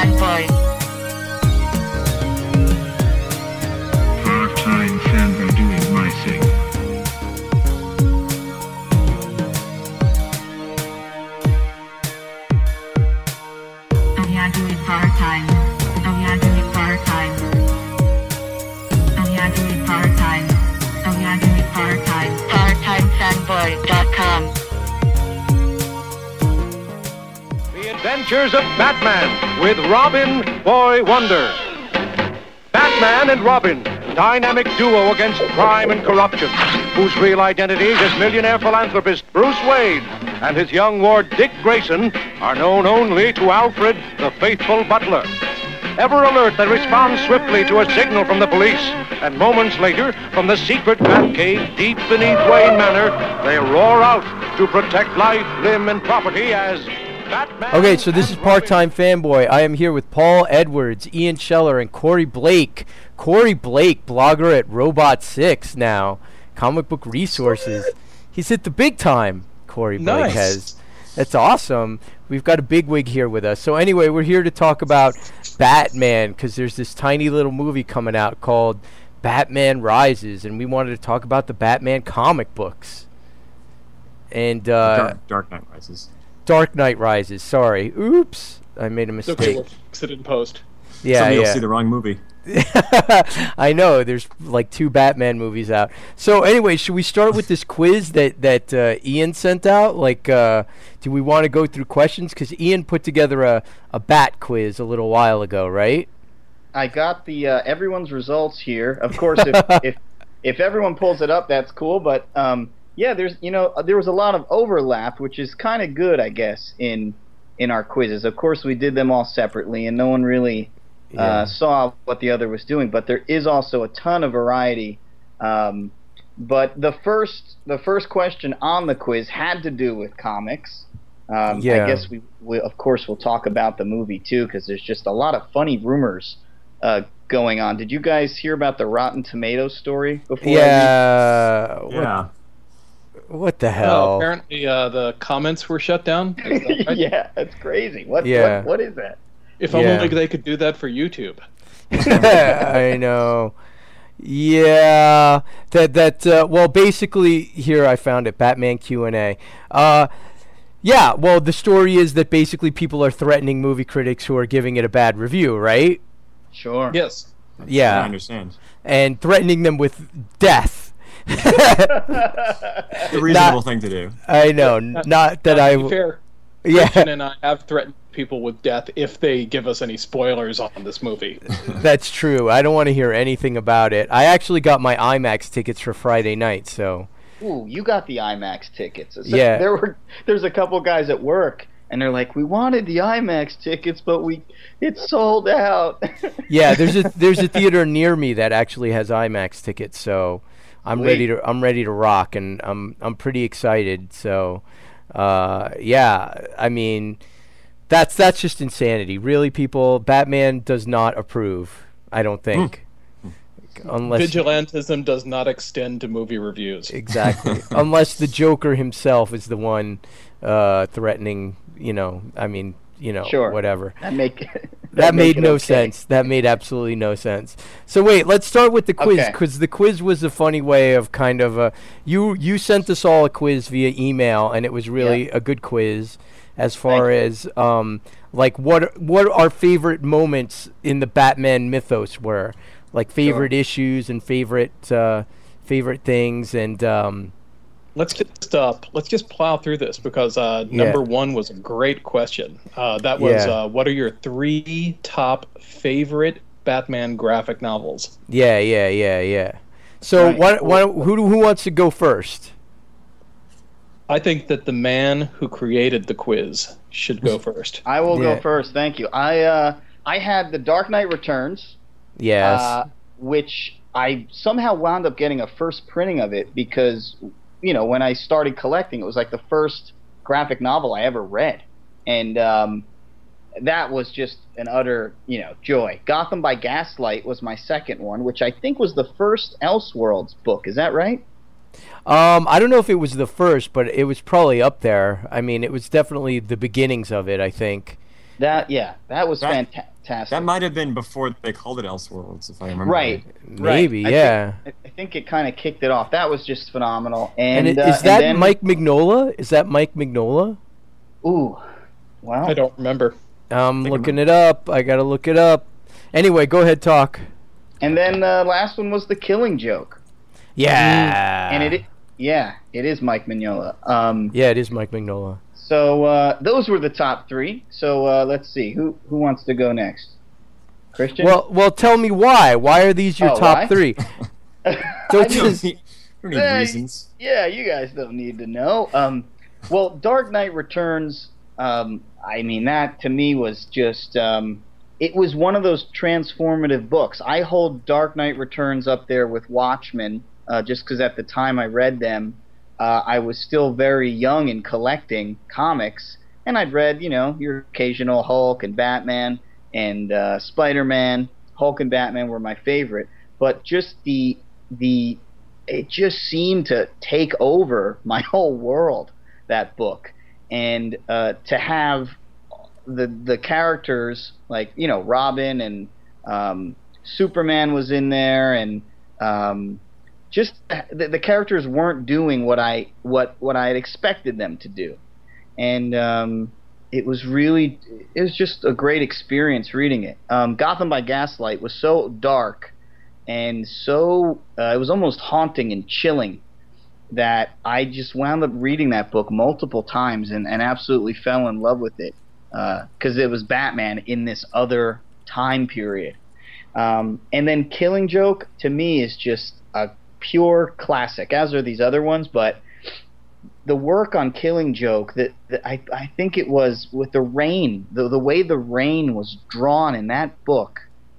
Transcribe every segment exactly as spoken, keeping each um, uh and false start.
fanboy. Part-time fanboy doing my thing. Oh yeah, doing part-time. Oh yeah, doing part-time. Oh yeah, doing part-time. Oh yeah, doing part-time. part time fanboy dot com. The Adventures of Batman with Robin Boy Wonder. Batman and Robin, dynamic duo against crime and corruption, whose real identities as millionaire philanthropist Bruce Wayne and his young ward Dick Grayson are known only to Alfred, the faithful butler. Ever alert, they respond swiftly to a signal from the police, and moments later, from the secret Batcave deep beneath Wayne Manor, they roar out to protect life, limb, and property as Batman. Okay, so this is and Robin. Part-Time Fanboy. I am here with Paul Edwards, Ian Scheller, and Corey Blake. Corey Blake, blogger at Robot six now, Comic Book Resources. He's hit the big time, Corey Blake Nice. has. That's awesome. We've got a bigwig here with us. So anyway, we're here to talk about Batman, because there's this tiny little movie coming out called Batman Rises, and we wanted to talk about the Batman comic books. And uh, Dark, Dark Knight Rises. Dark Knight Rises, sorry. Oops, I made a It's okay, mistake. we'll fix it in post. Yeah, Somebody will yeah. see the wrong movie. I know, there's like two Batman movies out. So anyway, should we start with this quiz that, that uh, Ian sent out? Like, uh, do we want to go through questions? Because Ian put together a, a Bat quiz a little while ago, right? I got the uh, everyone's results here. Of course, if, if if everyone pulls it up, that's cool. But um, yeah, there's you know there was a lot of overlap, which is kind of good, I guess, in in our quizzes. Of course, we did them all separately, and no one really Yeah. uh, saw what the other was doing. But there is also a ton of variety. Um, but the first the first question on the quiz had to do with comics. Um, Yeah. I guess we, we of course we'll talk about the movie too, because there's just a lot of funny rumors uh, going on. Did you guys hear about the Rotten Tomatoes story before? Yeah. What, Yeah. what the Oh, hell? apparently uh, the comments were shut down. Is that right? Yeah, that's crazy. What, Yeah. what what is that? If Yeah. only they could do that for YouTube. I know. Yeah, that that uh, well, basically here I found it. Batman Q and A. Uh, yeah, well, the story is that basically people are threatening movie critics who are giving it a bad review, right? Sure. Yes. Yeah, I understand. and threatening them with death. The reasonable thing to do. I know, n- not that I. To be fair, Yeah, Christian and I have threatened people with death if they give us any spoilers on this movie. that's true. I don't want to hear anything about it. I actually got my IMAX tickets for Friday night, so. Ooh, you got the IMAX tickets. So Yeah. There were there's a couple guys at work, and they're like, "We wanted the IMAX tickets, but we it's sold out." Yeah, there's a there's a theater near me that actually has IMAX tickets, so I'm Sweet. ready to I'm ready to rock, and I'm I'm pretty excited. So, uh, yeah, I mean, that's that's just insanity, really. People, Batman does not approve. I don't think, unless Vigilantism does not extend to movie reviews. exactly unless the Joker himself is the one uh, threatening. You know, I mean, you know, Sure. whatever. That make That make made it no okay. sense. That made absolutely no sense. So wait, let's start with the quiz, Okay. because the quiz was a funny way of kind of a you you sent us all a quiz via email, and it was really a good quiz as far Thank you. as um like what what our favorite moments in the Batman mythos were, like favorite issues and favorite uh, favorite things, and um Let's just uh, let's just plow through this because uh, Yeah. number one was a great question. Uh, that was Yeah. uh, what are your three top favorite Batman graphic novels? yeah yeah yeah yeah. So Right. what what who who wants to go first? I think that the man who created the quiz should go first. I will Yeah. go first. Thank you. I uh, I had The Dark Knight Returns, Yes. uh, which I somehow wound up getting a first printing of it because, you know, when I started collecting, it was like the first graphic novel I ever read, and um, that was just an utter, you know, joy. Gotham by Gaslight was my second one, which I think was the first Elseworlds book. Is that right? Um, I don't know if it was the first, but it was probably up there. I mean, it was definitely the beginnings of it, I think. That yeah, that was That- fantastic. That might have been before they called it Elseworlds, if I remember. right. Maybe, right. yeah. I think, I think it kind of kicked it off. That was just phenomenal. And, And, it, uh, is that and then, Mike Mignola? Is that Mike Mignola? Ooh, wow. I don't remember. I'm Think looking it up. I gotta look it up. Anyway, go ahead, talk. And then uh, last one was The Killing Joke. Yeah. And it, yeah, it is Mike Mignola. Um, Yeah, it is Mike Mignola. So uh, those were the top three. So uh, let's see who who wants to go next. Christian. Well, well, tell me why. Why are these your Oh, top why? three? I Don't You you- don't need, you don't need Eh, reasons. Yeah, you guys don't need to know. Um, well, Dark Knight Returns. Um, I mean, that to me was just. Um, it was one of those transformative books. I hold Dark Knight Returns up there with Watchmen, uh, just because at the time I read them, uh, I was still very young in collecting comics, and I'd read, you know, your occasional Hulk and Batman and uh, Spider-Man. Hulk and Batman were my favorite, but just the the it just seemed to take over my whole world, that book. And uh, to have the the characters like, you know, Robin and um, Superman was in there, and um, just the, the characters weren't doing what I what what I had expected them to do, and um, it was really it was just a great experience reading it. Um, Gotham by Gaslight was so dark and so uh, it was almost haunting and chilling that I just wound up reading that book multiple times and, and absolutely fell in love with it, because uh, it was Batman in this other time period. Um, and then Killing Joke, to me, is just a pure classic, as are these other ones, but the work on Killing Joke, that, that I, I think it was with the rain, the, the way the rain was drawn in that book,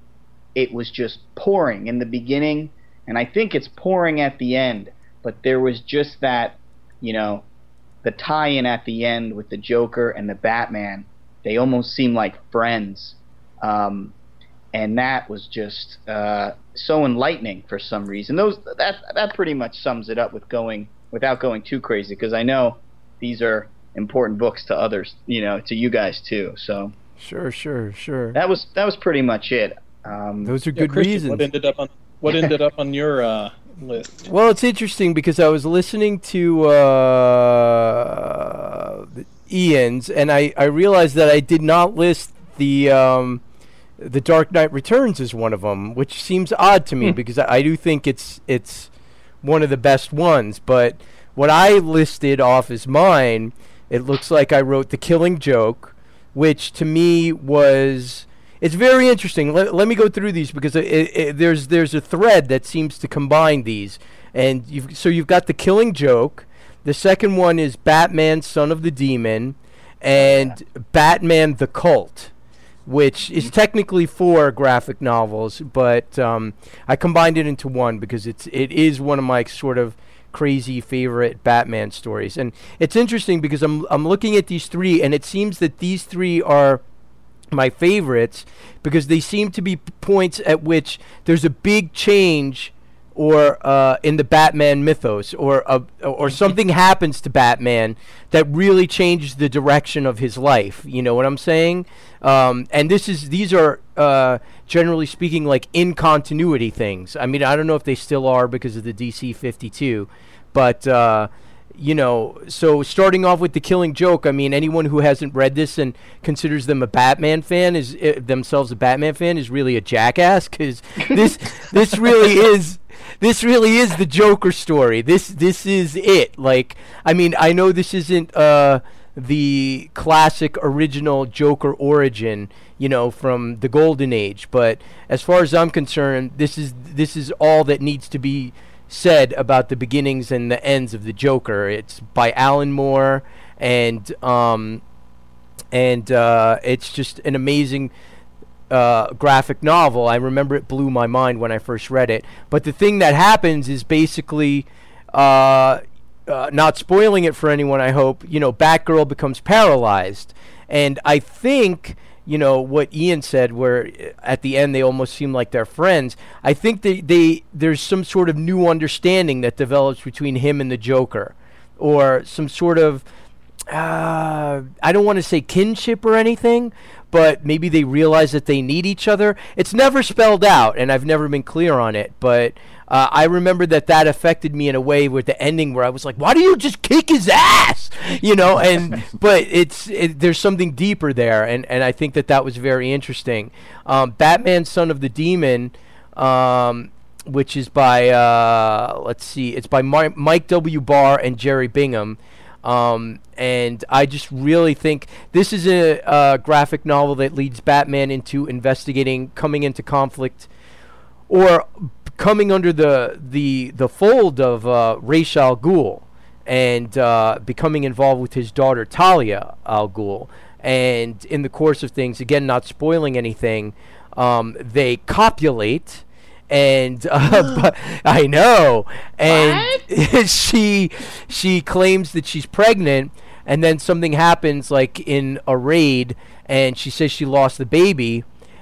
it was just pouring in the beginning, and I think it's pouring at the end. But there was just that, you know, the tie-in at the end with the Joker and the Batman. They almost seemed like friends. Um, and that was just uh, so enlightening for some reason. Those that that pretty much sums it up with going without going too crazy, because I know these are important books to others, you know, to you guys too. So Sure, sure, sure. that was that was pretty much it. Um, Those are Yeah, good Christian, reasons. What ended up on what ended up on your uh, list? Well, it's interesting because I was listening to uh, Ian's, and I, I realized that I did not list the um, the Dark Knight Returns as one of them, which seems odd to me because I, I do think it's it's one of the best ones. But what I listed off as mine, it looks like I wrote The Killing Joke, which to me was. It's very interesting. Let, let me go through these because it, it, there's there's a thread that seems to combine these. And you've, so you've got The Killing Joke. The second one is Batman, Son of the Demon, and Batman the Cult, which is technically four graphic novels, but um, I combined it into one because it's it is one of my sort of crazy favorite Batman stories. And it's interesting because I'm I'm looking at these three, and it seems that these three are my favorites because they seem to be p- points at which there's a big change or uh, in the Batman mythos, or uh, or something happens to Batman that really changes the direction of his life. You know what I'm saying? Um, and this is these are uh, generally speaking like in continuity things. I mean, I don't know if they still are because of the D C fifty-two, but. Uh, You know, so starting off with The Killing Joke, I mean, anyone who hasn't read this and considers them a Batman fan is uh, themselves a Batman fan is really a jackass, because this this really is this really is the Joker story. This this is it. Like, I mean, I know this isn't uh, the classic original Joker origin, you know, from the Golden Age, but as far as I'm concerned, this is this is all that needs to be said about the beginnings and the ends of the Joker. It's by Alan Moore, and um, and uh, it's just an amazing uh, graphic novel. I remember it blew my mind when I first read it. But the thing that happens is basically, uh, uh, not spoiling it for anyone, I hope, you know, Batgirl becomes paralyzed, and I think. You know what Ian said, where at the end they almost seem like they're friends. I think they, they there's some sort of new understanding that develops between him and the Joker, or some sort of uh, I don't want to say kinship or anything, but maybe they realize that they need each other. It's never spelled out, and I've never been clear on it, but uh, I remember that that affected me in a way with the ending where I was like, why do you just kick his ass? You know, and but it's it, there's something deeper there, and, and I think that that was very interesting. Um, Batman Son of the Demon, um, which is by, uh, let's see, it's by Mar- Mike W. Barr and Jerry Bingham. Um, and I just really think this is a, a graphic novel that leads Batman into investigating, coming into conflict, or coming under the the the fold of uh, Ra's al Ghul, and uh, becoming involved with his daughter Talia al Ghul. And in the course of things, again, not spoiling anything, um, they copulate. And uh, but I know, and she she claims that she's pregnant, and then something happens, like in a raid, and she says she lost the baby,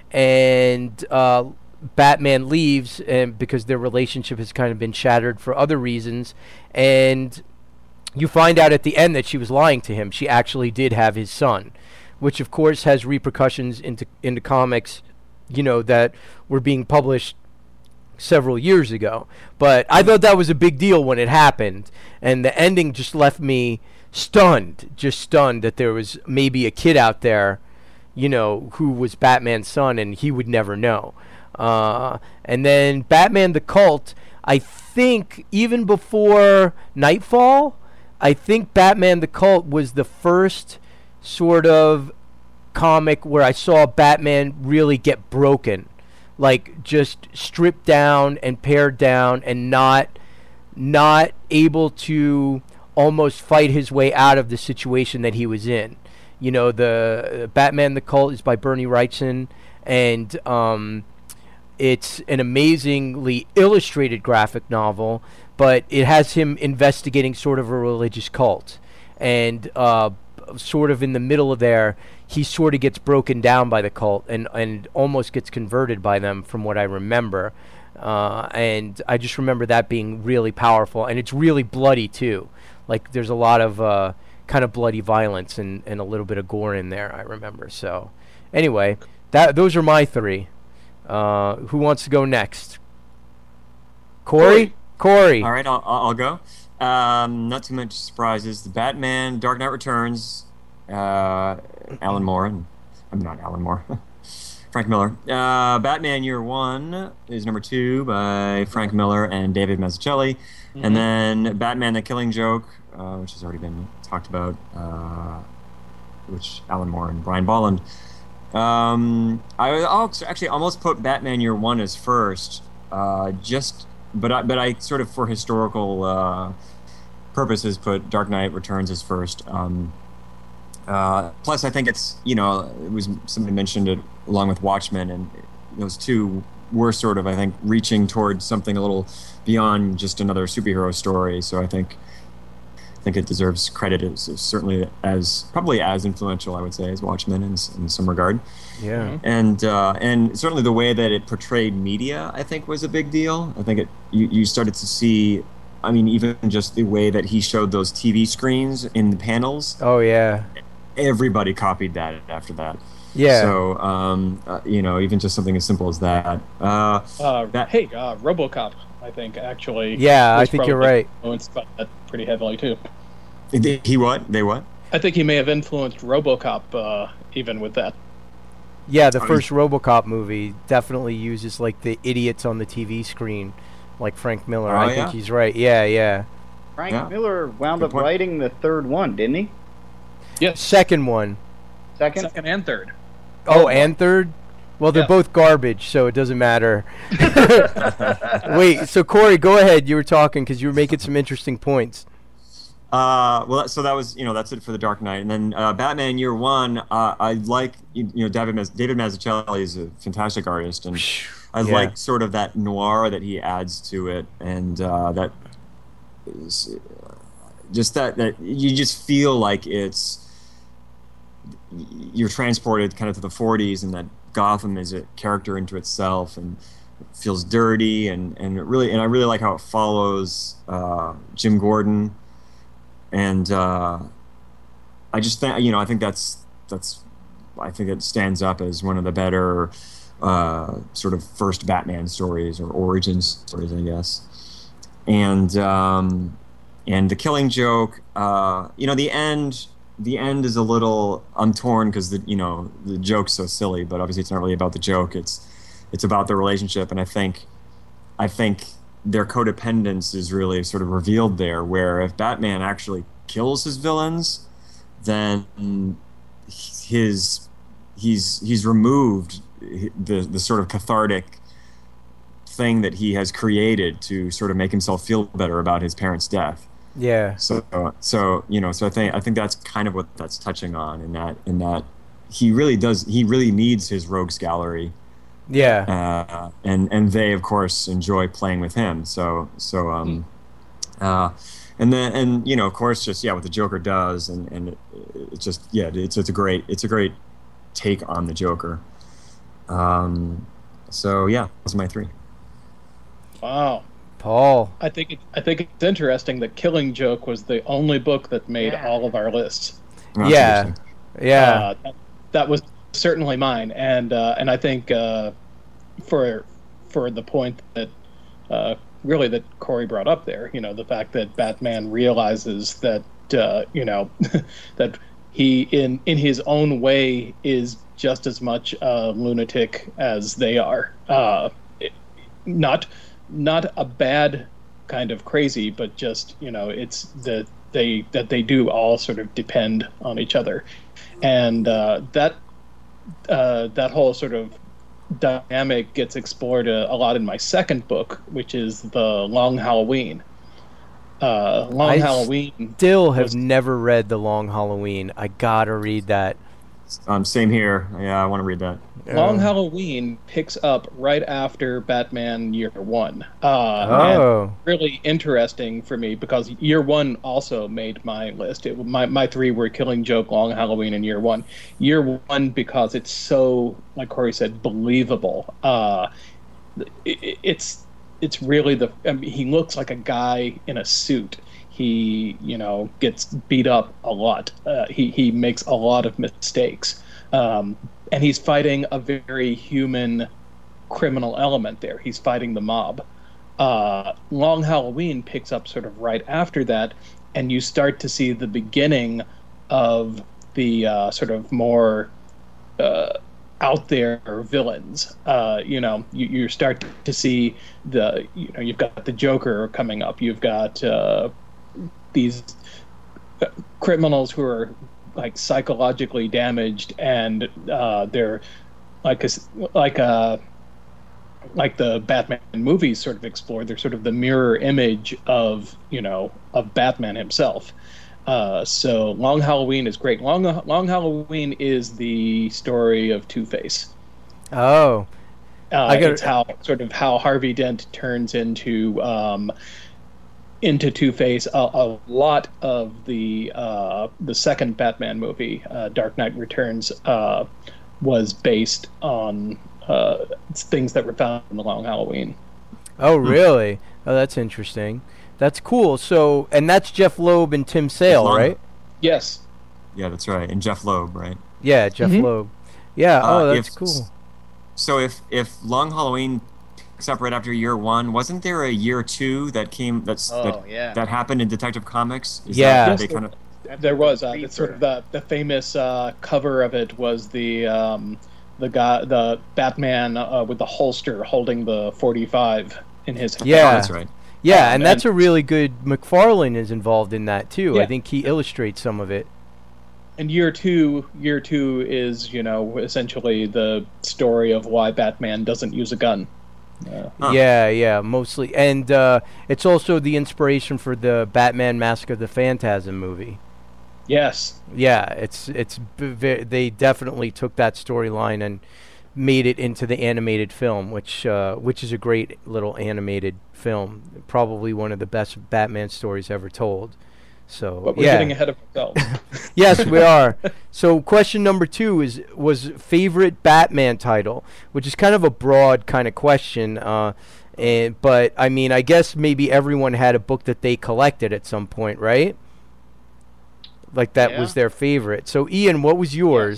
and uh, Batman leaves, and because their relationship has kind of been shattered for other reasons, and you find out at the end that she was lying to him. She actually did have his son, which of course has repercussions into into comics, you know, that were being published several years ago. But I thought that was a big deal when it happened, and the ending just left me stunned, just stunned that there was maybe a kid out there, you know, who was Batman's son, and he would never know. Uh, and then Batman the Cult, I think even before Nightfall, I think Batman the Cult was the first sort of comic where I saw Batman really get broken. Like just stripped down and pared down, and not not able to almost fight his way out of the situation that he was in. You know, the uh, Batman the Cult is by Bernie Wrightson, and um, it's an amazingly illustrated graphic novel, but it has him investigating sort of a religious cult, and uh, sort of in the middle of there, he sort of gets broken down by the cult, and, and almost gets converted by them, from what I remember. Uh, and I just remember that being really powerful, and it's really bloody too. Like there's a lot of uh, kind of bloody violence and, and a little bit of gore in there, I remember. So anyway, that those are my three. Uh, who wants to go next? Corey? Corey. All right, I'll, I'll go. Um, not too much surprises. The Batman, Dark Knight Returns, uh, Alan Moore, and I'm not Alan Moore, Frank Miller. Uh, Batman Year One is number two by Frank Miller and David Mazzucchelli, mm-hmm. and then Batman: The Killing Joke, uh, which has already been talked about, uh, which Alan Moore and Brian Bolland. Um, I I'll actually almost put Batman Year One as first, uh, just. But I, but I sort of, for historical uh, purposes, put Dark Knight Returns as first. Um, uh, plus, I think it's, you know, it was somebody mentioned it along with Watchmen, and those two were sort of, I think, reaching towards something a little beyond just another superhero story. So I think I think it deserves credit as, as certainly as probably as influential, I would say, as Watchmen in, in some regard. Yeah, and uh, and certainly the way that it portrayed media, I think, was a big deal. I think it you, you started to see, I mean, even just the way that he showed those T V screens in the panels. Oh yeah, everybody copied that after that. Yeah. So um, uh, you know, even just something as simple as that. Uh, uh, that hey, uh, RoboCop, I think actually. Yeah, I think you're right. Influenced by that pretty heavily too. He what? They what? I think he may have influenced RoboCop uh, even with that. Yeah, the first RoboCop movie definitely uses like the idiots on the T V screen, like Frank Miller. Oh, I yeah? think he's right. Yeah, yeah. Frank Yeah. Miller wound Good up point. writing the third one, didn't he? Yes, Second one. Second? second and third. Oh, and third? Well, they're Yeah. both garbage, so it doesn't matter. Wait, so Corey, go ahead. You were talking because you were making some interesting points. Uh, well, so that was, you know, that's it for the Dark Knight, and then uh, Batman Year One. Uh, I like, you, you know, David Maz- David Mazzucchelli is a fantastic artist, and I Yeah. like sort of that noir that he adds to it, and uh, that is, uh, just that that you just feel like it's you're transported kind of to the forties, and that Gotham is a character into itself, and it feels dirty, and and it really, and I really like how it follows uh, Jim Gordon. And uh, I just think, you know, I think that's that's I think it stands up as one of the better uh, sort of first Batman stories or origin stories, I guess. And um, and the Killing Joke, uh, you know, the end. The end is a little. I'm torn because the you know the joke's so silly, but obviously it's not really about the joke. It's it's about the relationship, and I think I think their codependence is really sort of revealed there. Where if Batman actually kills his villains, then his he's he's removed the the sort of cathartic thing that he has created to sort of make himself feel better about his parents' death. Yeah. So so you know so I think I think that's kind of what that's touching on in that in that he really does he really needs his rogues gallery. Yeah. Uh, and and they of course enjoy playing with him. So so um, uh, and then and you know of course just yeah what the Joker does and and it, it's just yeah it's it's a great it's a great take on the Joker. Um, so yeah, those are my three. Wow. Paul. I think it, I think it's interesting that Killing Joke was the only book that made Yeah. all of our lists. That's Yeah. interesting. Yeah. Uh, that, that was certainly mine, and uh, and I think uh, for for the point that uh, really that Corey brought up there, you know, the fact that Batman realizes that uh, you know that he in in his own way is just as much a lunatic as they are. Uh, it, not. Not a bad kind of crazy, but just you know, it's that they that they do all sort of depend on each other, and uh, that uh, that whole sort of dynamic gets explored a, a lot in my second book, which is the Long Halloween. Uh, Long I Halloween. Still have was- never read The Long Halloween. I gotta read that. Um, same here. Yeah, I want to read that. Long Uh, Halloween picks up right after Batman Year One. Uh, and Oh. really interesting for me because Year One also made my list. It, my my three were Killing Joke, Long Halloween, and Year One. Year One because it's so, like Corey said, believable. Uh, it, it's it's really the. I mean, he looks like a guy in a suit. He you know gets beat up a lot. Uh, he he makes a lot of mistakes. Um, and he's fighting a very human criminal element there. He's fighting the mob. Uh, Long Halloween picks up sort of right after that, and you start to see the beginning of the uh, sort of more uh, out there villains. Uh, you know, you, you start to see the, you know, you've got the Joker coming up. You've got uh, these criminals who are like psychologically damaged, and uh, they're like a, like a like the Batman movies sort of explored. They're sort of the mirror image of you know of Batman himself. Uh, so Long Halloween is great. Long Long Halloween is the story of Two-Face. Oh. Uh, I gotta- it's how sort of how Harvey Dent turns into um, into Two-Face. A, a lot of the uh, the second Batman movie, uh, Dark Knight Returns, uh, was based on uh, things that were found in the Long Halloween. Oh, really? Oh, that's interesting. That's cool. So, and that's Jeff Loeb and Tim Sale, Long- right? Yes. Yeah, that's right. And Jeff Loeb, right? Yeah, Jeff Mhm. Loeb. Yeah. Uh, Oh, that's if- cool. So if if Long Halloween picks up right after year one, wasn't there a year two that came that's Oh, that, yeah. that happened in Detective Comics? Is Yeah. that, Yes, they there- kind of There was uh, Reaper. it's sort of the the famous uh, cover of it was the um, the guy the Batman uh, with the holster holding the forty-five in his hand. Yeah. Oh, that's right. Yeah, um, and that's and- a really good. McFarlane is involved in that too. I Yeah. think he illustrates some of it. And year two, year two is you know essentially the story of why Batman doesn't use a gun. Uh, Huh. Yeah, yeah, mostly, and uh, it's also the inspiration for the Batman Mask of the Phantasm movie. yes, Yeah, it's it's b- ve- they definitely took that storyline and made it into the animated film, which uh, which is a great little animated film, probably one of the best Batman stories ever told. So but we're yeah, getting ahead of ourselves. yes, we are. So question number two is was favorite Batman title, which is kind of a broad kind of question. Uh, and but I mean, I guess maybe everyone had a book that they collected at some point, right? Like that was Yeah. their favorite. So Ian, what was yours?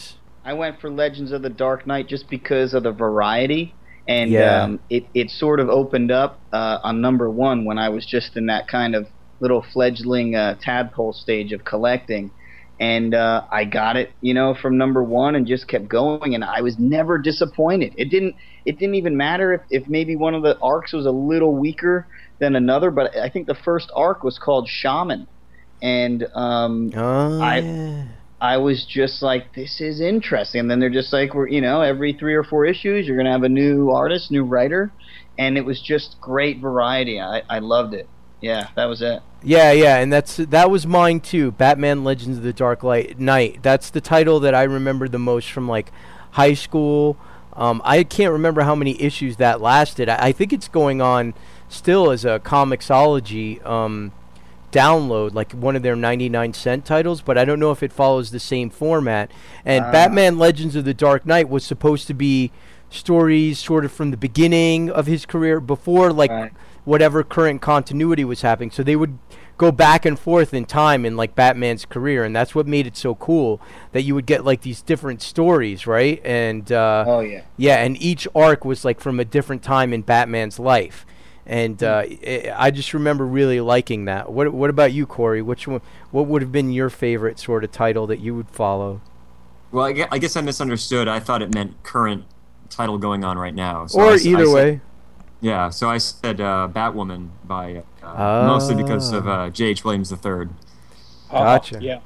I went for Legends of the Dark Knight just because of the variety, and Yeah. um, it it sort of opened up uh, on number one when I was just in that kind of little fledgling uh, tadpole stage of collecting, and uh, I got it, you know, from number one and just kept going, and I was never disappointed. It didn't it didn't even matter if, if maybe one of the arcs was a little weaker than another, but I think the first arc was called Shaman, and um, Oh, I- yeah. I was just like, this is interesting. And then they're just like, we're, you know, every three or four issues, you're going to have a new artist, new writer. And it was just great variety. I, I loved it. Yeah, that was it. Yeah, yeah, and that's that was mine too. Batman Legends of the Dark Light Knight. That's the title that I remember the most from like high school. Um, I can't remember how many issues that lasted. I, I think it's going on still as a Comixology um, download, like one of their ninety-nine cent titles, but I don't know if it follows the same format. And Ah. Batman Legends of the Dark Knight was supposed to be stories sort of from the beginning of his career, before like Right. whatever current continuity was happening. So they would go back and forth in time in like Batman's career, and that's what made it so cool, that you would get like these different stories, right? And uh, Oh, yeah. yeah, and each arc was like from a different time in Batman's life. And uh, I I just remember really liking that. What What about you, Corey? Which one? What would have been your favorite sort of title that you would follow? Well, I gue- I guess I misunderstood. I thought it meant current title going on right now. So or I s- I either said- way. Yeah, so I said uh, Batwoman by uh, mostly because of Ah. uh, J H. Williams the third. Oh, Gotcha. yeah.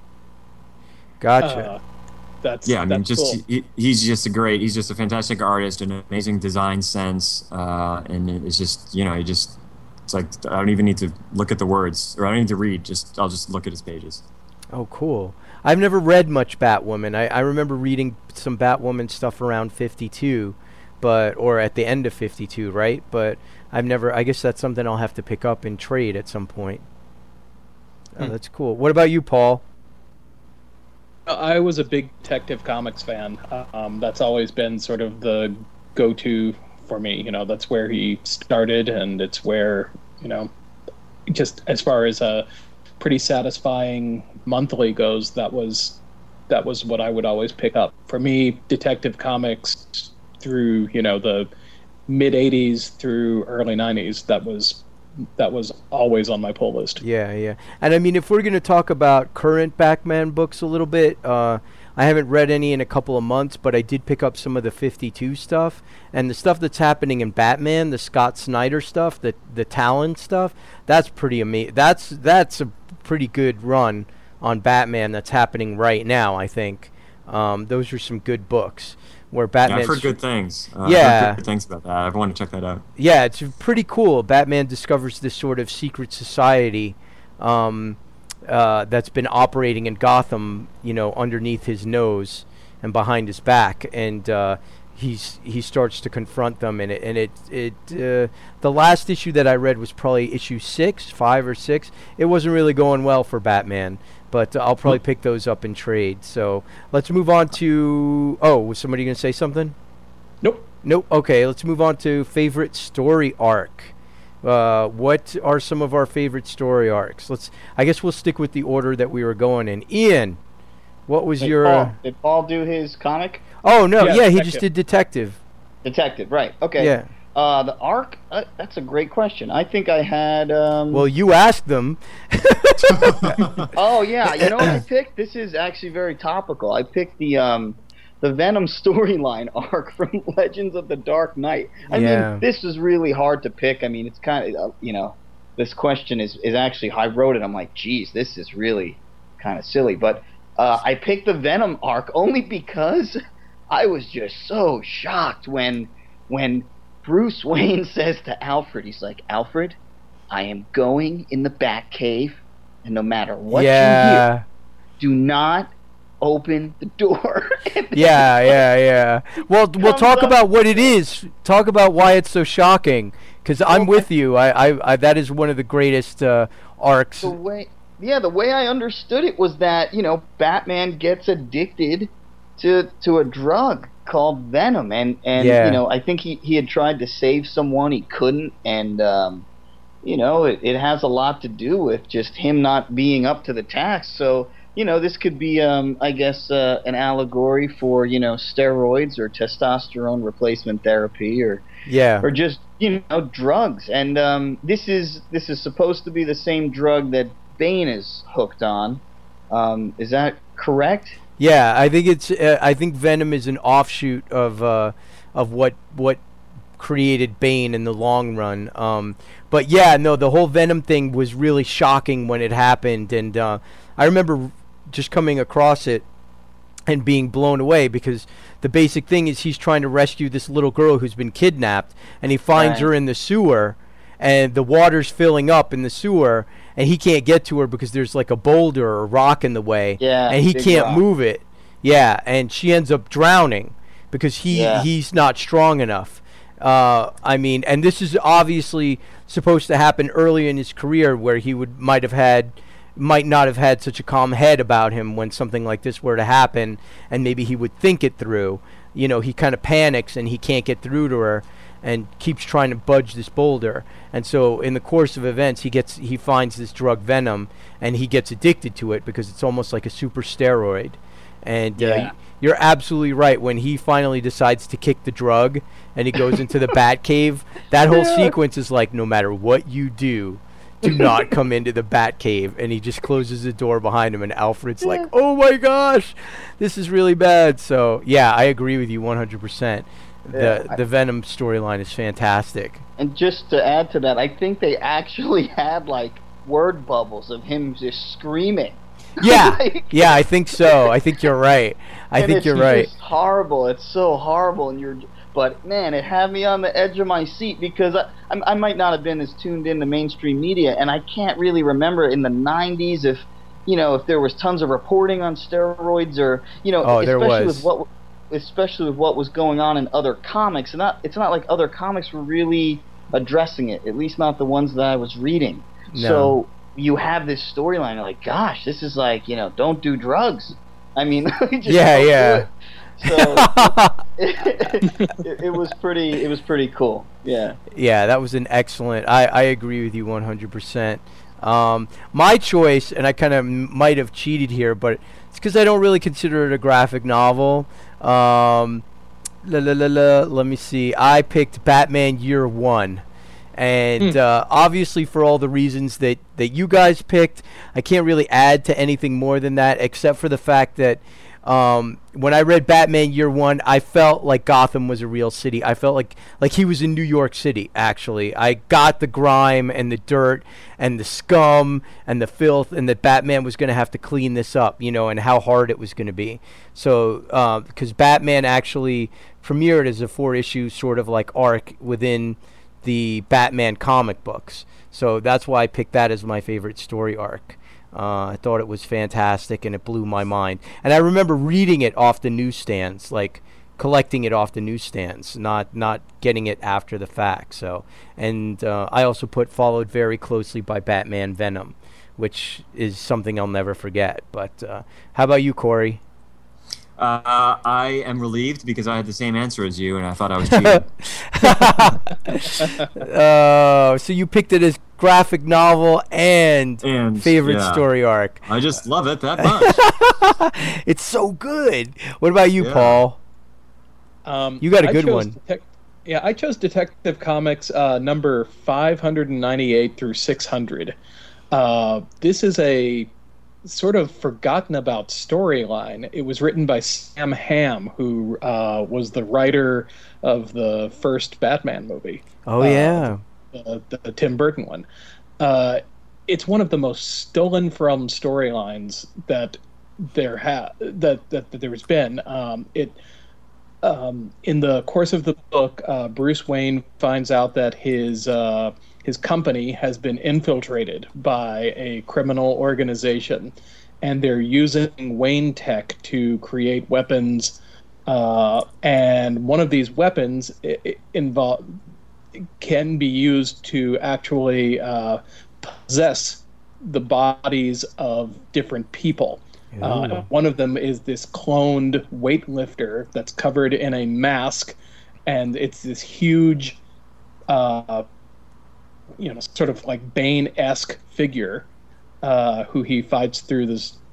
Gotcha. Uh, that's Yeah, I mean, that's just cool. he, he's just a great, he's just a fantastic artist, an amazing design sense, uh, and it's just, you know, he just, it's like I don't even need to look at the words, or I don't need to read. Just I'll just look at his pages. Oh, cool. I've never read much Batwoman. I, I remember reading some Batwoman stuff around fifty-two, but or at the end of fifty-two, right? But I've never. I guess that's something I'll have to pick up and trade at some point. Oh, Hmm. that's cool. What about you, Paul? I was a big Detective Comics fan. Um, that's always been sort of the go-to for me. You know, that's where he started, and it's where, you know, just as far as a pretty satisfying monthly goes, that was that was what I would always pick up. For me, Detective Comics through, you know, the mid eighties through early nineties, that was that was always on my pull list. Yeah, yeah. And I mean, if we're going to talk about current Batman books a little bit, uh, I haven't read any in a couple of months, but I did pick up some of the fifty-two stuff. And the stuff that's happening in Batman, the Scott Snyder stuff, the the Talon stuff, that's pretty amazing. That's, that's a pretty good run on Batman that's happening right now, I think. Um, those are some good books. Where Yeah, Batman, I've heard good things. Uh, I've Yeah. heard good things about that. I want to check that out. yeah, it's pretty cool. Batman discovers this sort of secret society um, uh, that's been operating in Gotham, you know, underneath his nose and behind his back, and uh, he's he starts to confront them. And it and it it uh, the last issue that I read was probably issue six, five or six. It wasn't really going well for Batman. But uh, I'll probably pick those up in trade. So let's move on to. Oh, was somebody going to say something? Nope. Nope. Okay, let's move on to favorite story arc. Uh, what are some of our favorite story arcs? Let's. I guess we'll stick with the order that we were going in. Ian, what was Did your? Paul, Uh, did Paul do his comic? oh no, yeah, Yeah, he detective. just did detective. Detective, right. Okay. Yeah. Uh, the arc? Uh, that's a great question. I think I had... Um, Well, you asked them. Oh yeah, you know what I picked? This is actually very topical. I picked the um the Venom storyline arc from Legends of the Dark Knight. I Yeah. mean, this was really hard to pick. I mean, it's kind of uh, you know, this question is is actually I wrote it. I'm like, geez, this is really kind of silly. But uh, I picked the Venom arc only because I was just so shocked when when Bruce Wayne says to Alfred, he's like, Alfred, I am going in the Batcave. And no matter what you hear, yeah. do not open the door. And then Yeah, yeah, yeah. Well, we'll comes talk up- about what it is. Talk about why it's so shocking. Because I'm Okay. with you. I, I, I, that is one of the greatest uh, arcs. The way, yeah, the way I understood it was that, you know, Batman gets addicted to to a drug called Venom, and and Yeah. you know, I think he he had tried to save someone, he couldn't, and um, you know, it, it has a lot to do with just him not being up to the task. So you know, this could be, um, I guess, uh, an allegory for, you know, steroids or testosterone replacement therapy, or Yeah. or just, you know, drugs. And um, this is this is supposed to be the same drug that Bane is hooked on. Um, is that correct? Yeah, I think it's. Uh, I think Venom is an offshoot of uh, of what what created Bane in the long run. Um, but yeah, no, the whole Venom thing was really shocking when it happened, and uh, I remember just coming across it and being blown away, because the basic thing is he's trying to rescue this little girl who's been kidnapped, and he finds Right. her in the sewer, and the water's filling up in the sewer, and he can't get to her because there's like a boulder or a rock in the way, Yeah, and he big can't rock. move it. Yeah, and she ends up drowning because he Yeah. he's not strong enough. Uh, I mean, and this is obviously supposed to happen early in his career, where he would might have had might not have had such a calm head about him when something like this were to happen, and maybe he would think it through. You know, he kind of panics and he can't get through to her, and keeps trying to budge this boulder. And so in the course of events, he gets he finds this drug Venom, and he gets addicted to it because it's almost like a super steroid. And uh, Yeah. you're absolutely right. When he finally decides to kick the drug and he goes into the Batcave, that whole Yeah. sequence is like, no matter what you do, do not come into the Batcave. And he just closes the door behind him, and Alfred's like, oh my gosh, this is really bad. So yeah, I agree with you one hundred percent. The Yeah, I- the Venom storyline is fantastic. And just to add to that, I think they actually had like word bubbles of him just screaming. Yeah, Like- yeah, I think so. I think you're right. I and think it's you're right. just horrible. It's so horrible, and you're. But man, it had me on the edge of my seat, because I, I, I might not have been as tuned into mainstream media, and I can't really remember in the nineties if, you know, if there was tons of reporting on steroids, or you know, Oh, there especially was. with what, especially with what was going on in other comics. And not, it's not like other comics were really addressing it. At least not the ones that I was reading. No. So you have this storyline, you're like, gosh, this is like, you know, don't do drugs. I mean, just Yeah, don't do yeah. it. So it, it was pretty. It was pretty cool. Yeah. Yeah, that was an excellent. I, I agree with you one hundred percent. Um, my choice, and I kind of m- might have cheated here, but it's because I don't really consider it a graphic novel. Um, la, la, la, la, let me see. I picked Batman Year One. And uh, obviously, for all the reasons that, that you guys picked, I can't really add to anything more than that, except for the fact that um, when I read Batman Year One, I felt like Gotham was a real city. I felt like like he was in New York City. Actually, I got the grime and the dirt and the scum and the filth, and that Batman was going to have to clean this up, you know, and how hard it was going to be. So, because Batman actually premiered as a four-issue sort of like arc within the Batman comic books. So that's why I picked that as my favorite story arc. Uh, I thought it was fantastic, and it blew my mind. And I remember reading it off the newsstands, like collecting it off the newsstands, not not getting it after the fact. So, and uh, I also put followed very closely by Batman Venom, which is something I'll never forget. But uh, how about you, Corey? Uh, I am relieved because I had the same answer as you, and I thought I was cheating. uh, so you picked it as graphic novel and, And, favorite yeah. story arc. I just love it that much. It's so good. What about you, Yeah. Paul? Um, You got a I good chose one. Detec- yeah, I chose Detective Comics uh, number five ninety-eight through six hundred. Uh, this is a sort of forgotten about storyline. It was written by Sam Hamm, who uh, was the writer of the first Batman movie. Oh Uh, yeah. the, the Tim Burton one. Uh, it's one of the most stolen from storylines that there ha- that, that that there's been. Um, it um, in the course of the book, uh, Bruce Wayne finds out that his uh, his company has been infiltrated by a criminal organization, and they're using Wayne Tech to create weapons. Uh, and one of these weapons i- i- involve can be used to actually uh, possess the bodies of different people. Uh, Ooh. one of them is this cloned weightlifter that's covered in a mask, and it's this huge, uh, you know, sort of like Bane-esque figure uh, who he fights through this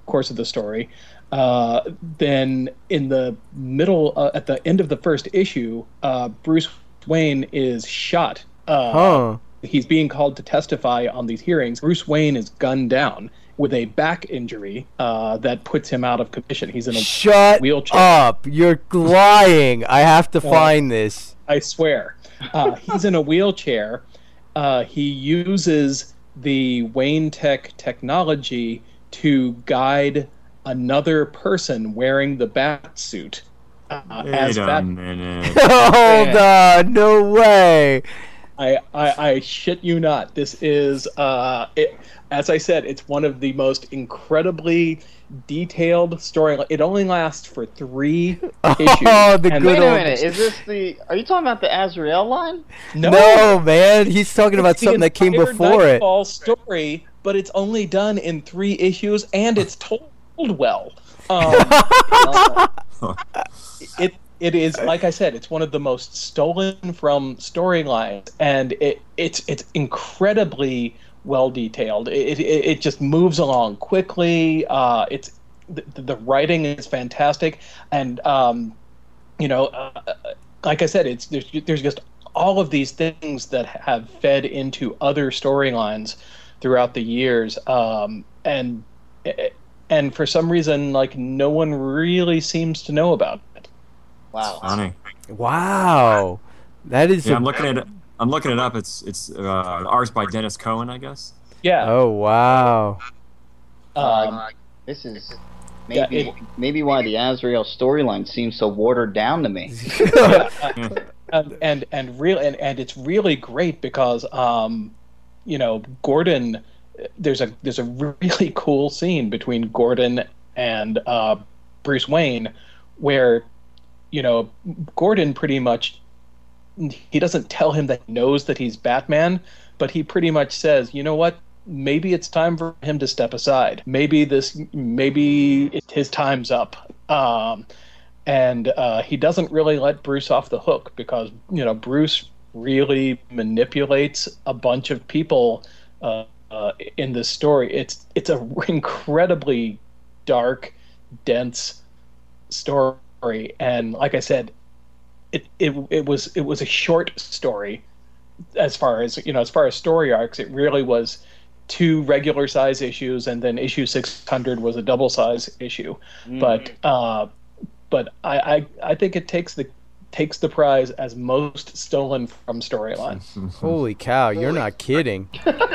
course of the story. Uh, then in the middle, uh, at the end of the first issue, uh, Bruce Wayne is shot. Uh, Huh. He's being called to testify on these hearings. Bruce Wayne is gunned down with a back injury uh, that puts him out of commission. He's in a Shut wheelchair. up. You're lying. I have to Well, find this. I swear. Uh, he's in a wheelchair. Uh, he uses the Wayne Tech technology to guide another person wearing the bat suit uh, as Wait a Batman. minute. Hold on. No way. I, I, I shit you not. This is, uh, it, as I said, it's one of the most incredibly detailed story. It only lasts for three issues. Oh, the and good Wait a old. minute, is this the? Are you talking about the Azrael line? No, No, man. He's talking about it's the something that came entire before it. Nightfall story, but it's only done in three issues, and it's told well. Um, it it is, like I said, it's one of the most stolen from storylines, and it it's it's incredibly well detailed. It, it it just moves along quickly. Uh, it's the, the writing is fantastic, and um, you know, uh, like I said, it's there's there's just all of these things that have fed into other storylines throughout the years, um, and and for some reason, like, no one really seems to know about it. Wow. Funny. Wow. That is. Yeah, a- I'm looking at it. I'm looking it up. It's it's uh, ours by Dennis Cohen, I guess. Yeah. Oh, wow. Um, This is Yeah, maybe it- maybe why the Azrael storyline seems so watered down to me. and and and real and, and it's really great because um you know Gordon, there's a there's a really cool scene between Gordon and uh Bruce Wayne where you know Gordon pretty much, he doesn't tell him that he knows that he's Batman, but he pretty much says, you know what, maybe it's time for him to step aside. Maybe this, maybe it, his time's up. Um, and uh, he doesn't really let Bruce off the hook because, you know, Bruce really manipulates a bunch of people uh, uh, in this story. It's it's a incredibly dark, dense story, and like I said, it it it was it was a short story as far as you know as far as story arcs. It really was two regular size issues, and then issue six hundred was a double size issue. Mm. But uh, but I, I I think it takes the takes the prize as most stolen from storyline. Holy cow, you're not kidding.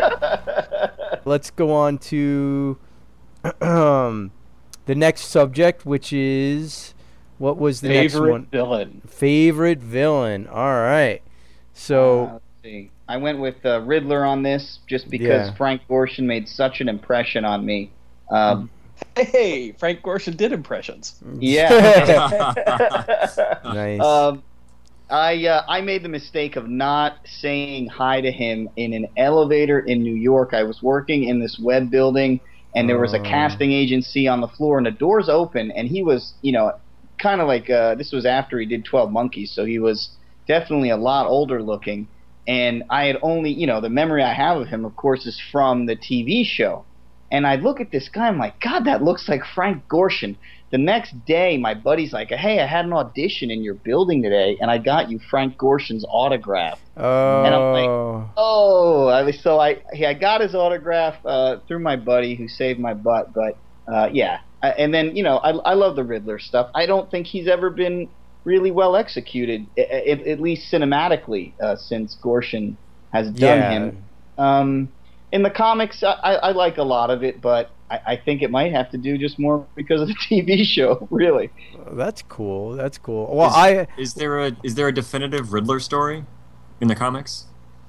Let's go on to um, the next subject, which is, what was the next Favorite one? villain. Favorite villain. All right. So, Uh, let's see. I went with uh, Riddler on this just because Yeah. Frank Gorshin made such an impression on me. Um, Hey, Frank Gorshin did impressions. yeah. nice. Um, I uh, I made the mistake of not saying hi to him in an elevator in New York. I was working in this web building, and there was a Oh. casting agency on the floor, and the doors open, and he was, you know, kind of like uh, this was after he did twelve Monkeys, so he was definitely a lot older looking. And I had only, you know, the memory I have of him, of course, is from the T V show. And I look at this guy, I'm like, God, that looks like Frank Gorshin. The next day, my buddy's like, hey, I had an audition in your building today, and I got you Frank Gorshin's autograph. oh. and I'm like, Oh, I was, so I he, I got his autograph uh, through my buddy who saved my butt. But uh, yeah, I, and then you know, I I love the Riddler stuff. I don't think he's ever been really well executed, at, at least cinematically, uh, since Gorshin has done Yeah. him. Um, in the comics, I, I like a lot of it, but I, I think it might have to do just more because of the T V show, really. That's cool. That's cool. Well, is, I, is there a is there a definitive Riddler story in the comics?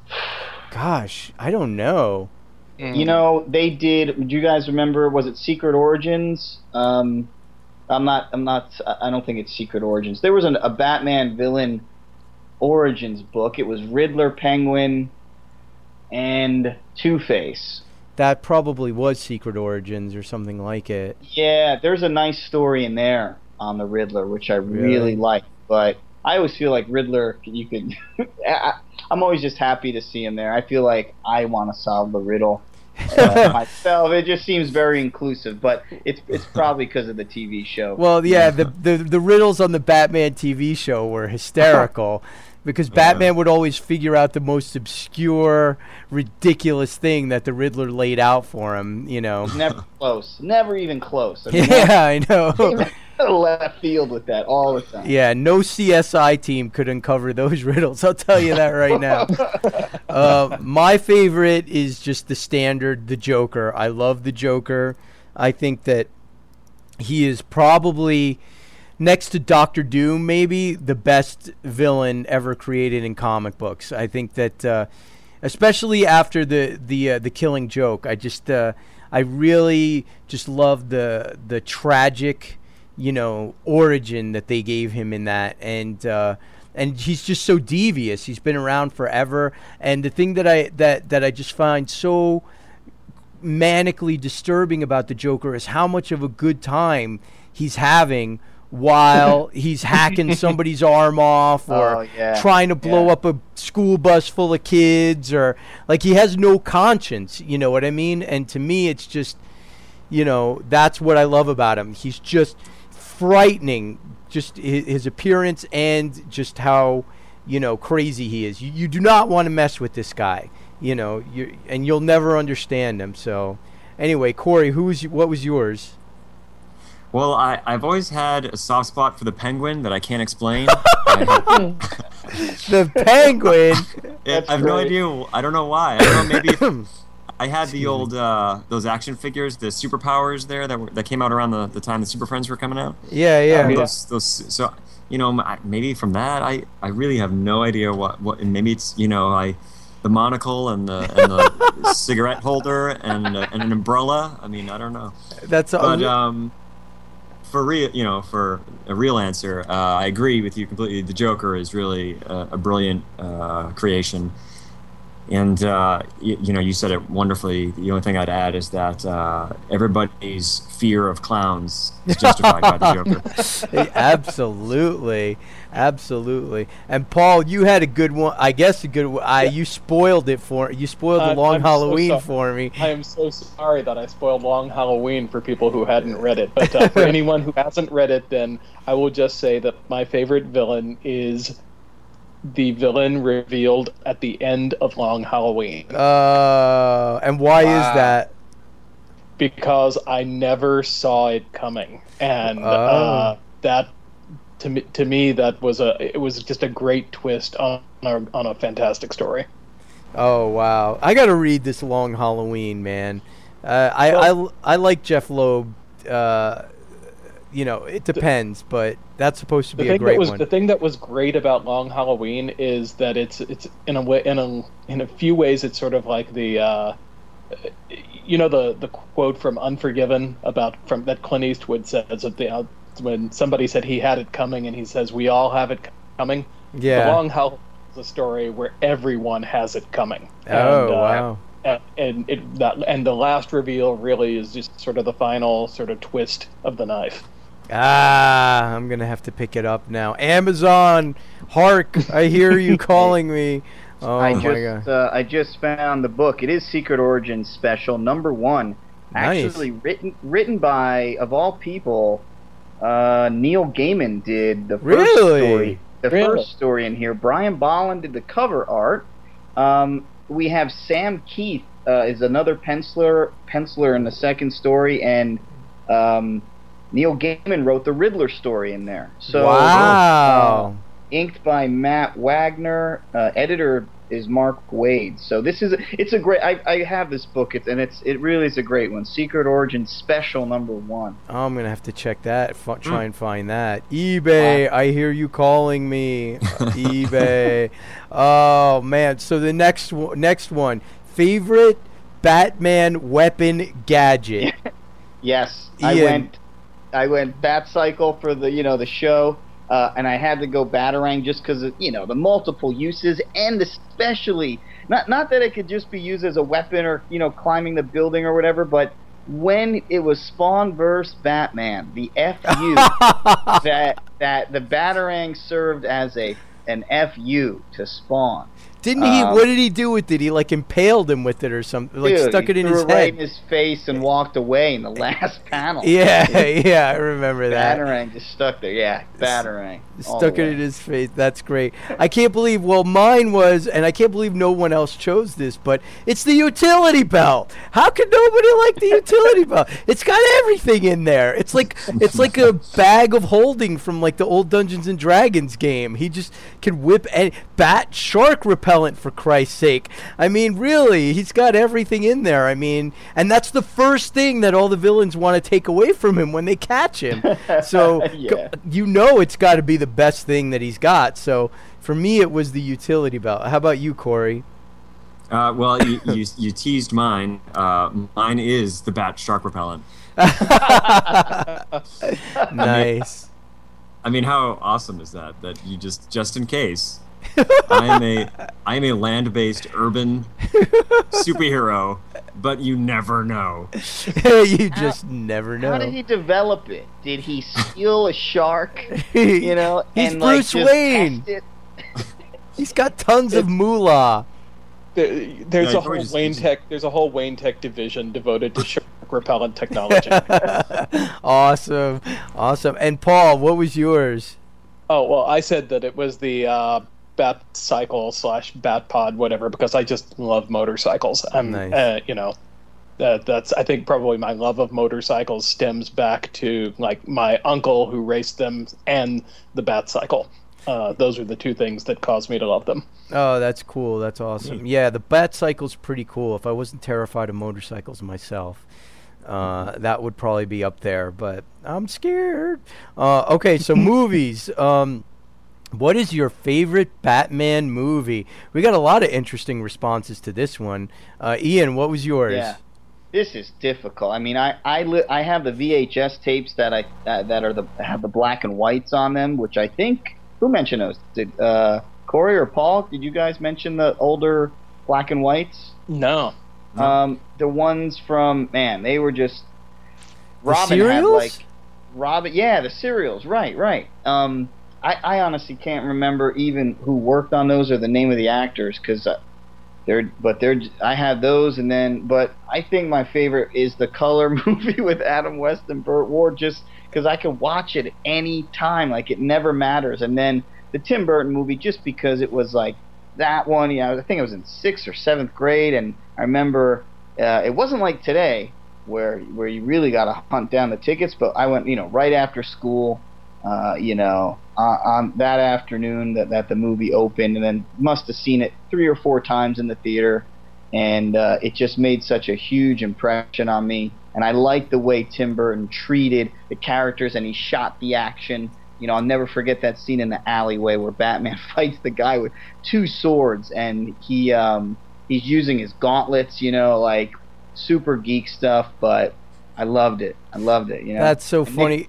gosh, I don't know. You know, they did. Do you guys remember? Was it Secret Origins? Um, I'm not. I'm not. I don't think it's Secret Origins. There was an, a Batman villain origins book. It was Riddler, Penguin, and Two-Face. That probably was Secret Origins or something like it. Yeah, there's a nice story in there on the Riddler, which I really, Really? like. But I always feel like Riddler, you could. I, I'm always just happy to see him there. I feel like I want to solve the riddle. uh, myself. It just seems very inclusive, but it's it's probably because of the T V show. Well, yeah, the, the the riddles on the Batman T V show were hysterical. Because Batman would always figure out the most obscure, ridiculous thing that the Riddler laid out for him, you know. Never close. Never even close. I mean, Yeah, I know. left field with that all the time. Yeah, no C S I team could uncover those riddles. I'll tell you that right now. uh, my favorite is just the standard, the Joker. I love the Joker. I think that he is probably, next to Doctor Doom, maybe the best villain ever created in comic books. I think that, uh, especially after the the uh, the Killing Joke, I just uh, I really just love the the tragic, you know, origin that they gave him in that, and uh, and he's just so devious. He's been around forever, and the thing that I that that I just find so manically disturbing about the Joker is how much of a good time he's having while he's hacking somebody's arm off, or Oh, yeah. trying to blow Yeah. up a school bus full of kids, or like he has no conscience, you know what I mean? And to me, it's just, you know, that's what I love about him. He's just frightening, just his, his appearance and just how, you know, crazy he is. You, you do not want to mess with this guy, you know, you and you'll never understand him. So anyway, Corey, who was what was yours? Well, I, I've always had a soft spot for the Penguin that I can't explain. I, The Penguin. That's I have no great. idea. I don't know why. I don't know. Maybe if I had the old uh, those action figures, the superpowers there that were, that came out around the, the time the Super Friends were coming out. Yeah, yeah. yeah. Those, those, so you know, m- maybe from that, I, I really have no idea what, what and maybe it's, you know, I the monocle and the and the cigarette holder and uh, and an umbrella. I mean, I don't know. That's But a, um, for real, you know, for a real answer, uh, I agree with you completely. The Joker is really a, a brilliant uh, creation, and uh, you, you know, you said it wonderfully. The only thing I'd add is that uh, everybody's fear of clowns is justified by the Joker. absolutely, absolutely. And Paul, you had a good one. I guess a good one. I you spoiled it for you. Spoiled the I'm- Long I'm so Halloween sorry. for me. I am so sorry that I spoiled Long Halloween for people who hadn't read it. But uh, for anyone who hasn't read it, then I will just say that my favorite villain is the villain revealed at the end of Long Halloween. Uh, and why Wow. is that? Because I never saw it coming, and Oh. uh, that to me, to me that was a it was just a great twist on a, on a fantastic story. Oh wow! I gotta read this Long Halloween, man. Uh, I, I I like Jeff Loeb. Uh, you know, it depends, but that's supposed to The be a thing that great was one. the thing that was great about Long Halloween is that it's it's in a way in a in a few ways it's sort of like the uh, you know the the quote from Unforgiven about from that Clint Eastwood says at the uh, when somebody said he had it coming, and he says we all have it coming. Yeah. The Long Halloween is a story where everyone has it coming. Oh, and, uh, wow. And, and it that and the last reveal really is just sort of the final sort of twist of the knife. Ah, I'm gonna have to pick it up now. Amazon, hark! I hear you calling me. Oh I my just god! uh, I just found the book. It is Secret Origins Special Number One. Nice. Actually written written by, of all people, uh, Neil Gaiman did the first Really? story. The Really? first story in here. Brian Bolland did the cover art. Um, we have Sam Keith uh, is another penciler penciler in the second story, and um, Neil Gaiman wrote the Riddler story in there. So Wow. uh, inked by Matt Wagner, uh, editor is Mark Wade. So this is a, it's a great. I, I have this book, it's, and it's it really is a great one. Secret Origins Special Number One. Oh, I'm gonna have to check that. F- try and find that. eBay. I hear you calling me. eBay. Oh man. So the next w- next one. Favorite Batman weapon gadget. Yes, I Ian. went I went Bat Cycle for the you know the show, uh, and I had to go Batarang just because of you know the multiple uses, and especially not not that it could just be used as a weapon or you know climbing the building or whatever, but when it was Spawn versus Batman, the F U that that the Batarang served as a an F U to Spawn. Didn't he? Um, What did he do with it? He like impaled him with it or something. Like Dude, stuck he it in threw his it right head. in his face and walked away in the last panel. Yeah, yeah, I remember that. Batarang just stuck there. Yeah, Batarang. all Stuck the it way. in his face. That's great. I can't believe. Well, mine was, and I can't believe no one else chose this. But it's the utility belt. How could nobody like the utility belt? It's got everything in there. It's like it's like a bag of holding from like the old Dungeons and Dragons game. He just can whip and bat shark repellent for Christ's sake. I mean, really, he's got everything in there. I mean, and that's the first thing that all the villains want to take away from him when they catch him. So Yeah. you know it's got to be the best thing that he's got. So for me, it was the utility belt. How about you, Corey? Uh, well, you, you you teased mine. Uh, mine is the bat shark repellent. Nice. I mean, how awesome is that? That you just just in case. I am a I am a land-based urban superhero, but you never know. You just never know. How did he develop it? Did he steal a shark? You know, He's and like Bruce just Wayne. test it? He's got tons of moolah. There, there's Yeah, a you probably whole just- Wayne Tech. There's a whole Wayne Tech division devoted to shark repellent technology. Awesome, awesome. And Paul, what was yours? Oh well, I said that it was the uh, Bat Cycle slash Bat Pod, whatever, because I just love motorcycles. I'm, Nice. uh, you know, that that's I think probably my love of motorcycles stems back to like my uncle who raced them and the Bat Cycle. Uh, those are the two things that caused me to love them. Oh, that's cool. That's awesome. Yeah, the bat cycle's pretty cool. If I wasn't terrified of motorcycles myself, uh, that would probably be up there. But I'm scared. Uh, okay, so movies. Um, what is your favorite Batman movie? We got a lot of interesting responses to this one. Uh, Ian, what was yours? Yeah. This is difficult. I mean, I I, li- I have the V H S tapes that I uh, that are the have the black and whites on them, which I think who mentioned those? Did uh, Corey or Paul? Did you guys mention the older black and whites? No. Um, the ones from man, they were just The Robin had serials? like Robin. Yeah, the serials. Right, right. Um, I I honestly can't remember even who worked on those or the name of the actors because. Uh, They're, but they're. I had those, and then. But I think my favorite is the Color movie with Adam West and Burt Ward, just because I can watch it any time, like it never matters. And then the Tim Burton movie, just because it was like that one. You know, I think I was in sixth or seventh grade, and I remember uh, it wasn't like today, where where you really got to hunt down the tickets. But I went, you know, right after school. Uh, you know, uh, on that afternoon that, that the movie opened, and then must have seen it three or four times in the theater, and uh, it just made such a huge impression on me. And I liked the way Tim Burton treated the characters, and he shot the action. You know, I'll never forget that scene in the alleyway where Batman fights the guy with two swords, and he um, he's using his gauntlets. You know, like super geek stuff, but I loved it. I loved it. You know, That's so And Nick- funny.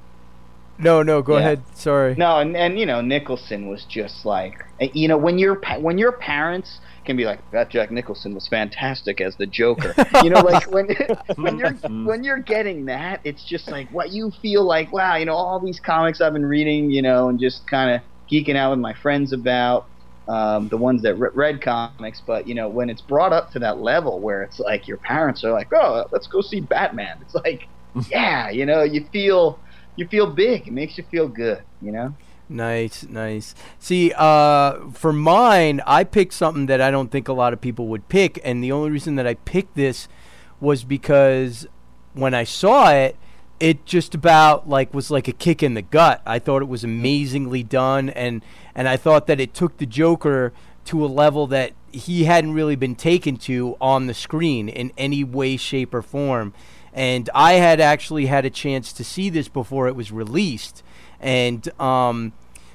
No, no, go Yeah. ahead. Sorry. No, and, and you know Nicholson was just like, you know, when your pa- when your parents can be like, that Jack Nicholson was fantastic as the Joker. You know, like when when you're when you're getting that, it's just like what you feel like. Wow, you know, all these comics I've been reading, you know, and just kind of geeking out with my friends about um, the ones that re- read comics. But you know, when it's brought up to that level where it's like your parents are like, oh, let's go see Batman. It's like, yeah, you know, you feel. You feel big. It makes you feel good, you know? Nice, nice. See, uh, for mine, I picked something that I don't think a lot of people would pick, and the only reason that I picked this was because when I saw it, it just about like was like a kick in the gut. I thought it was amazingly done, and and I thought that it took the Joker to a level that he hadn't really been taken to on the screen in any way, shape, or form. And I had actually had a chance to see this before it was released, and um,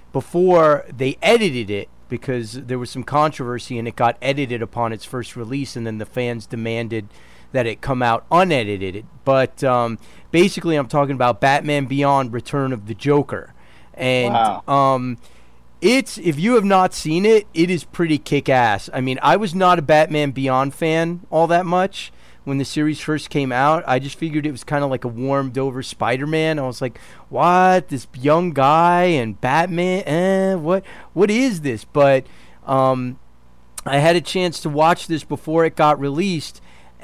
before they edited it, because there was some controversy and it got edited upon its first release, and then the fans demanded that it come out unedited. But um, basically, I'm talking about Batman Beyond: Return of the Joker, and Wow. um, it's if you have not seen it, it is pretty kick-ass. I mean, I was not a Batman Beyond fan all that much when the series first came out. I just figured it was kind of like a warmed over Spider-Man. I was like, what? This young guy and Batman? Eh, what? What is this? But um, I had a chance to watch this before it got released,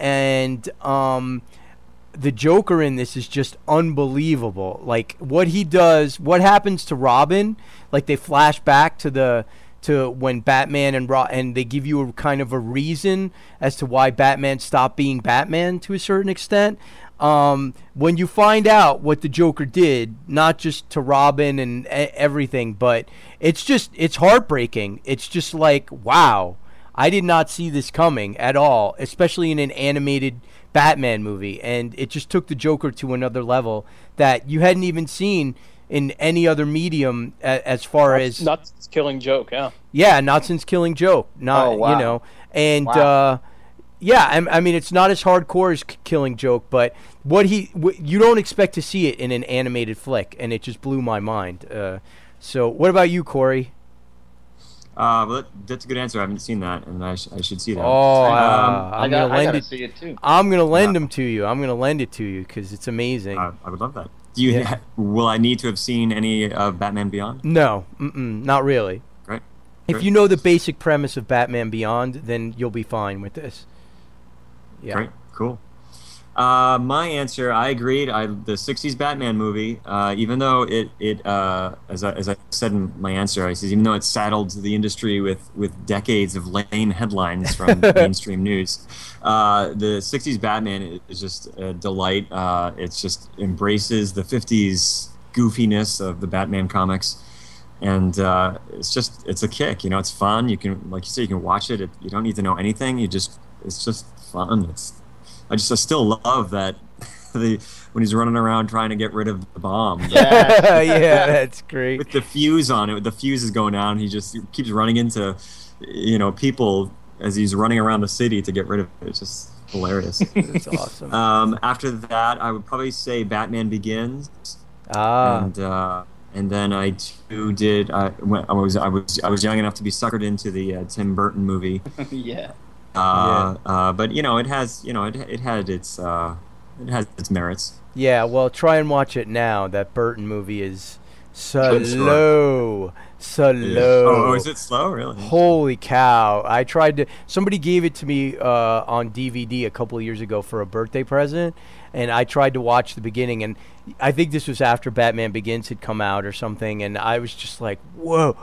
and um, the Joker in this is just unbelievable. Like what he does, what happens to Robin, like they flash back to the to when Batman and Ro- and they give you a kind of a reason as to why Batman stopped being Batman to a certain extent. Um, when you find out what the Joker did, not just to Robin and e- everything, but it's just it's heartbreaking. It's just like, wow, I did not see this coming at all, especially in an animated Batman movie, and it just took the Joker to another level that you hadn't even seen in any other medium a, as far not, as not Killing Joke, yeah. yeah, not since Killing Joke, not Oh, wow. you know, and Wow. uh, yeah, I, I mean it's not as hardcore as K- Killing Joke, but what he wh- you don't expect to see it in an animated flick, and it just blew my mind. Uh, so, what about you, Corey? Uh, well, that, that's a good answer. I haven't seen that, and I, sh- I should see that. Oh, uh, Um, I I'm got. gonna I lend gotta it. see it too. I'm gonna lend Yeah. them to you. I'm gonna lend it to you because it's amazing. Uh, I would love that. Do you? Yeah. Will I need to have seen any of Batman Beyond? No, mm-mm, not really. Great. If Great. you know the basic premise of Batman Beyond, then you'll be fine with this. Yeah. Great, cool. Uh, my answer, I agreed. I the sixties Batman movie, uh, even though it it uh, as I, as I said in my answer, I said even though it saddled the industry with with decades of lame headlines from mainstream news, uh, the sixties Batman is just a delight. Uh, it just embraces the fifties goofiness of the Batman comics. And uh, it's just it's a kick, you know. It's fun. You can, like you said, you can watch it. it. You don't need to know anything. You just it's just fun. It's I just I still love that the when he's running around trying to get rid of the bomb Yeah. yeah, that's great. with the fuse on it. The fuse is going down. He just keeps running into you know people as he's running around the city to get rid of it. It's just hilarious. That's awesome. um, after that, I would probably say Batman Begins. ah, and uh, and then I too did. I, when I was I was I was young enough to be suckered into the uh, Tim Burton movie. Yeah. Uh, uh, but you know, it has you know it it had its uh, it has its merits. yeah. Well, try and watch it now. That Burton movie is Sure. slow, slow. Oh, oh, is it slow? Really? Holy cow! I tried to. Somebody gave it to me uh, on D V D a couple of years ago for a birthday present, and I tried to watch the beginning. And I think this was after Batman Begins had come out or something, and I was just like, "Whoa,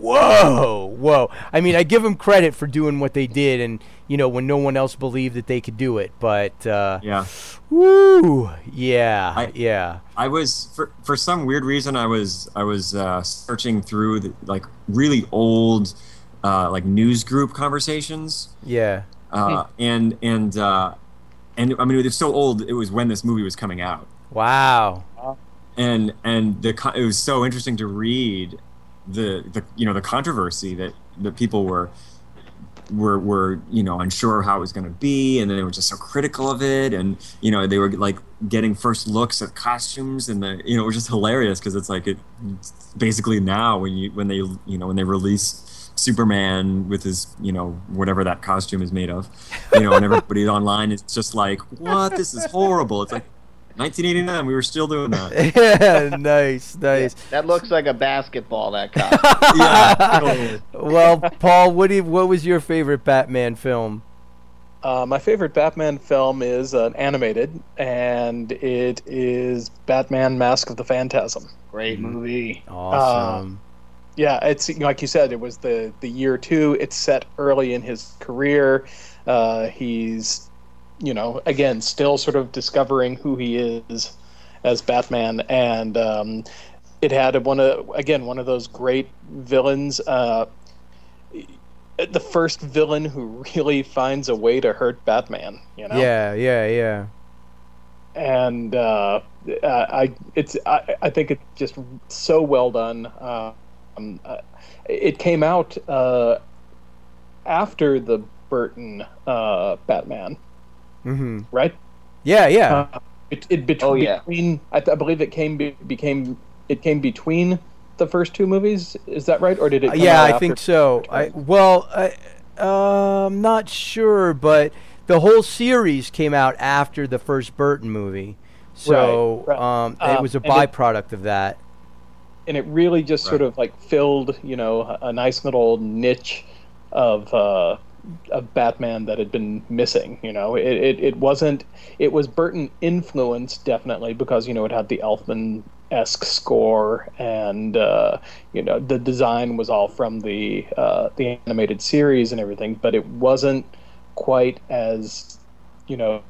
whoa, whoa!" I mean, I give them credit for doing what they did, and you know, when no one else believed that they could do it. But uh, Yeah. woo, yeah, I- yeah, I was for for some weird reason I was I was uh, searching through the, like really old uh, like news group conversations. yeah. Uh, and and uh, and I mean it was so old. It was when this movie was coming out. Wow. and and the co- it was so interesting to read the the you know the controversy that that people were were were you know unsure how it was going to be, and then they were just so critical of it, and you know they were like getting first looks at costumes, and the you know it was just hilarious because it's like it it's basically now when you when they you know when they release Superman with his you know whatever that costume is made of, you know, and everybody online is just like, what, this is horrible. It's like nineteen eighty-nine, we were still doing that. Yeah, nice, nice. That looks like a basketball. That cop. Yeah, totally. Well, Paul, what did, what was your favorite Batman film? Uh, my favorite Batman film is uh, animated, and it is Batman: Mask of the Phantasm. Great movie. Awesome. Yeah, it's like you said, it was the the year two. It's set early in his career. Uh, he's, you know, again, still sort of discovering who he is as Batman, and um, it had one of again one of those great villains. Uh, the first villain who really finds a way to hurt Batman. You know. Yeah, yeah, yeah. And uh, I, it's, I, I think it's just so well done. Uh, um, uh, it came out uh, after the Burton uh, Batman, Mm-hmm. right? Yeah, yeah. Uh, it, it bet- Oh, yeah. between. I, th- I believe it came be- became it came between the first two movies. Is that right, or did it? Uh, Come yeah, out I after? think so. I well, I, uh, I'm not sure, but the whole series came out after the first Burton movie, so Right, right. um, Uh, it was a and it- byproduct of that. And it really just sort Right. of like filled, you know, a, a nice little niche of uh, of Batman that had been missing. You know, it, it it wasn't. It was Burton influenced definitely because you know it had the Elfman-esque score, and uh, you know the design was all from the uh, the animated series and everything, but it wasn't quite as you know.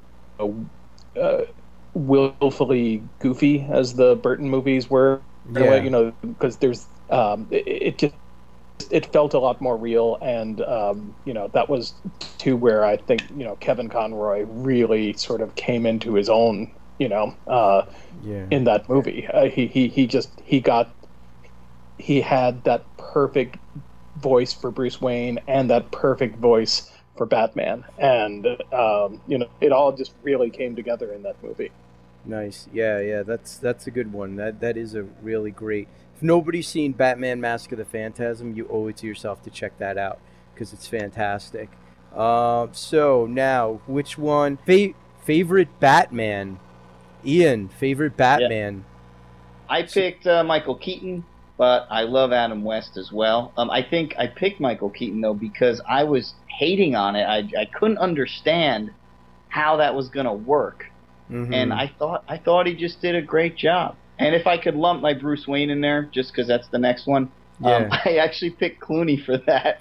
Uh, willfully goofy as the Burton movies were, in a way, you know, because there's um, it, it just it felt a lot more real, and um, you know that was to where I think you know Kevin Conroy really sort of came into his own, you know, uh, Yeah. in that movie. Uh, he he he just he got he had that perfect voice for Bruce Wayne and that perfect voice for Batman, and um, you know it all just really came together in that movie. Nice. Yeah, yeah, that's that's a good one. That that is a really great. If nobody's seen Batman Mask of the Phantasm, you owe it to yourself to check that out because it's fantastic. Uh, so now, which one? Fa- favorite Batman? Ian, favorite Batman? I picked uh, Michael Keaton, but I love Adam West as well. Um, I think I picked Michael Keaton though because I was hating on it. I I couldn't understand how that was gonna work. Mm-hmm. And I thought I thought he just did a great job. And if I could lump my Bruce Wayne in there, just because that's the next one, yeah. um, I actually picked Clooney for that.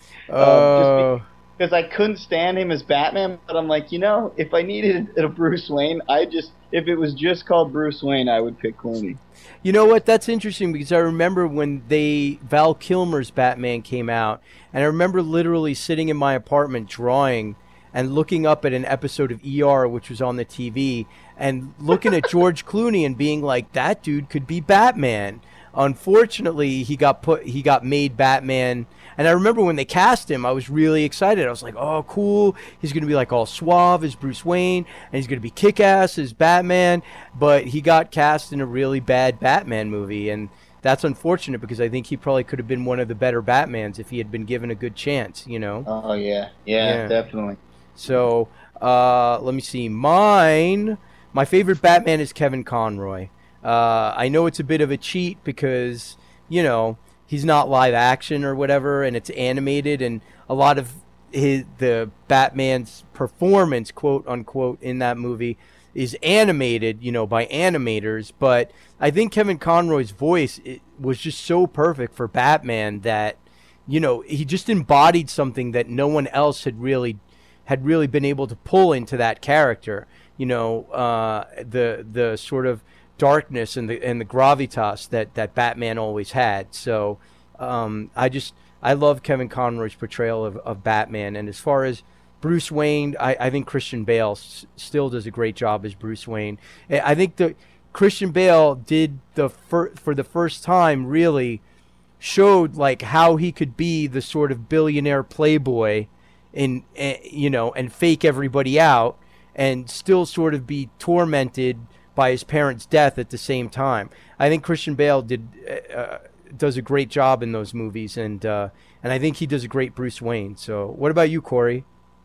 Oh. Um, because I couldn't stand him as Batman, but I'm like, you know, if I needed a Bruce Wayne, I just if it was just called Bruce Wayne, I would pick Clooney. You know what? That's interesting because I remember when they Val Kilmer's Batman came out, and I remember literally sitting in my apartment drawing and looking up at an episode of E R, which was on the T V, and looking at George Clooney and being like, that dude could be Batman. Unfortunately, he got put, he got made Batman. And I remember when they cast him, I was really excited. I was like, oh, cool. He's going to be like all suave as Bruce Wayne, and he's going to be kick-ass as Batman. But he got cast in a really bad Batman movie, and that's unfortunate because I think he probably could have been one of the better Batmans if he had been given a good chance, you know? Oh, yeah. Yeah, Yeah. definitely. So, uh, let me see. Mine, my favorite Batman is Kevin Conroy. Uh, I know it's a bit of a cheat because, you know, he's not live action or whatever, and it's animated, and a lot of his the Batman's performance, quote unquote, in that movie is animated, you know, by animators. But I think Kevin Conroy's voice it, was just so perfect for Batman that, you know, he just embodied something that no one else had really had really been able to pull into that character. You know, uh, the the sort of darkness and the and the gravitas that, that Batman always had. So um, I just I love Kevin Conroy's portrayal of, of Batman. And as far as Bruce Wayne, I, I think Christian Bale s- still does a great job as Bruce Wayne. I think the Christian Bale did the fir- for the first time really showed like how he could be the sort of billionaire playboy and uh, you know and fake everybody out and still sort of be tormented by his parents' death at the same time. I think Christian Bale did uh, does a great job in those movies, and uh, and I think he does a great Bruce Wayne. So, what about you, Corey?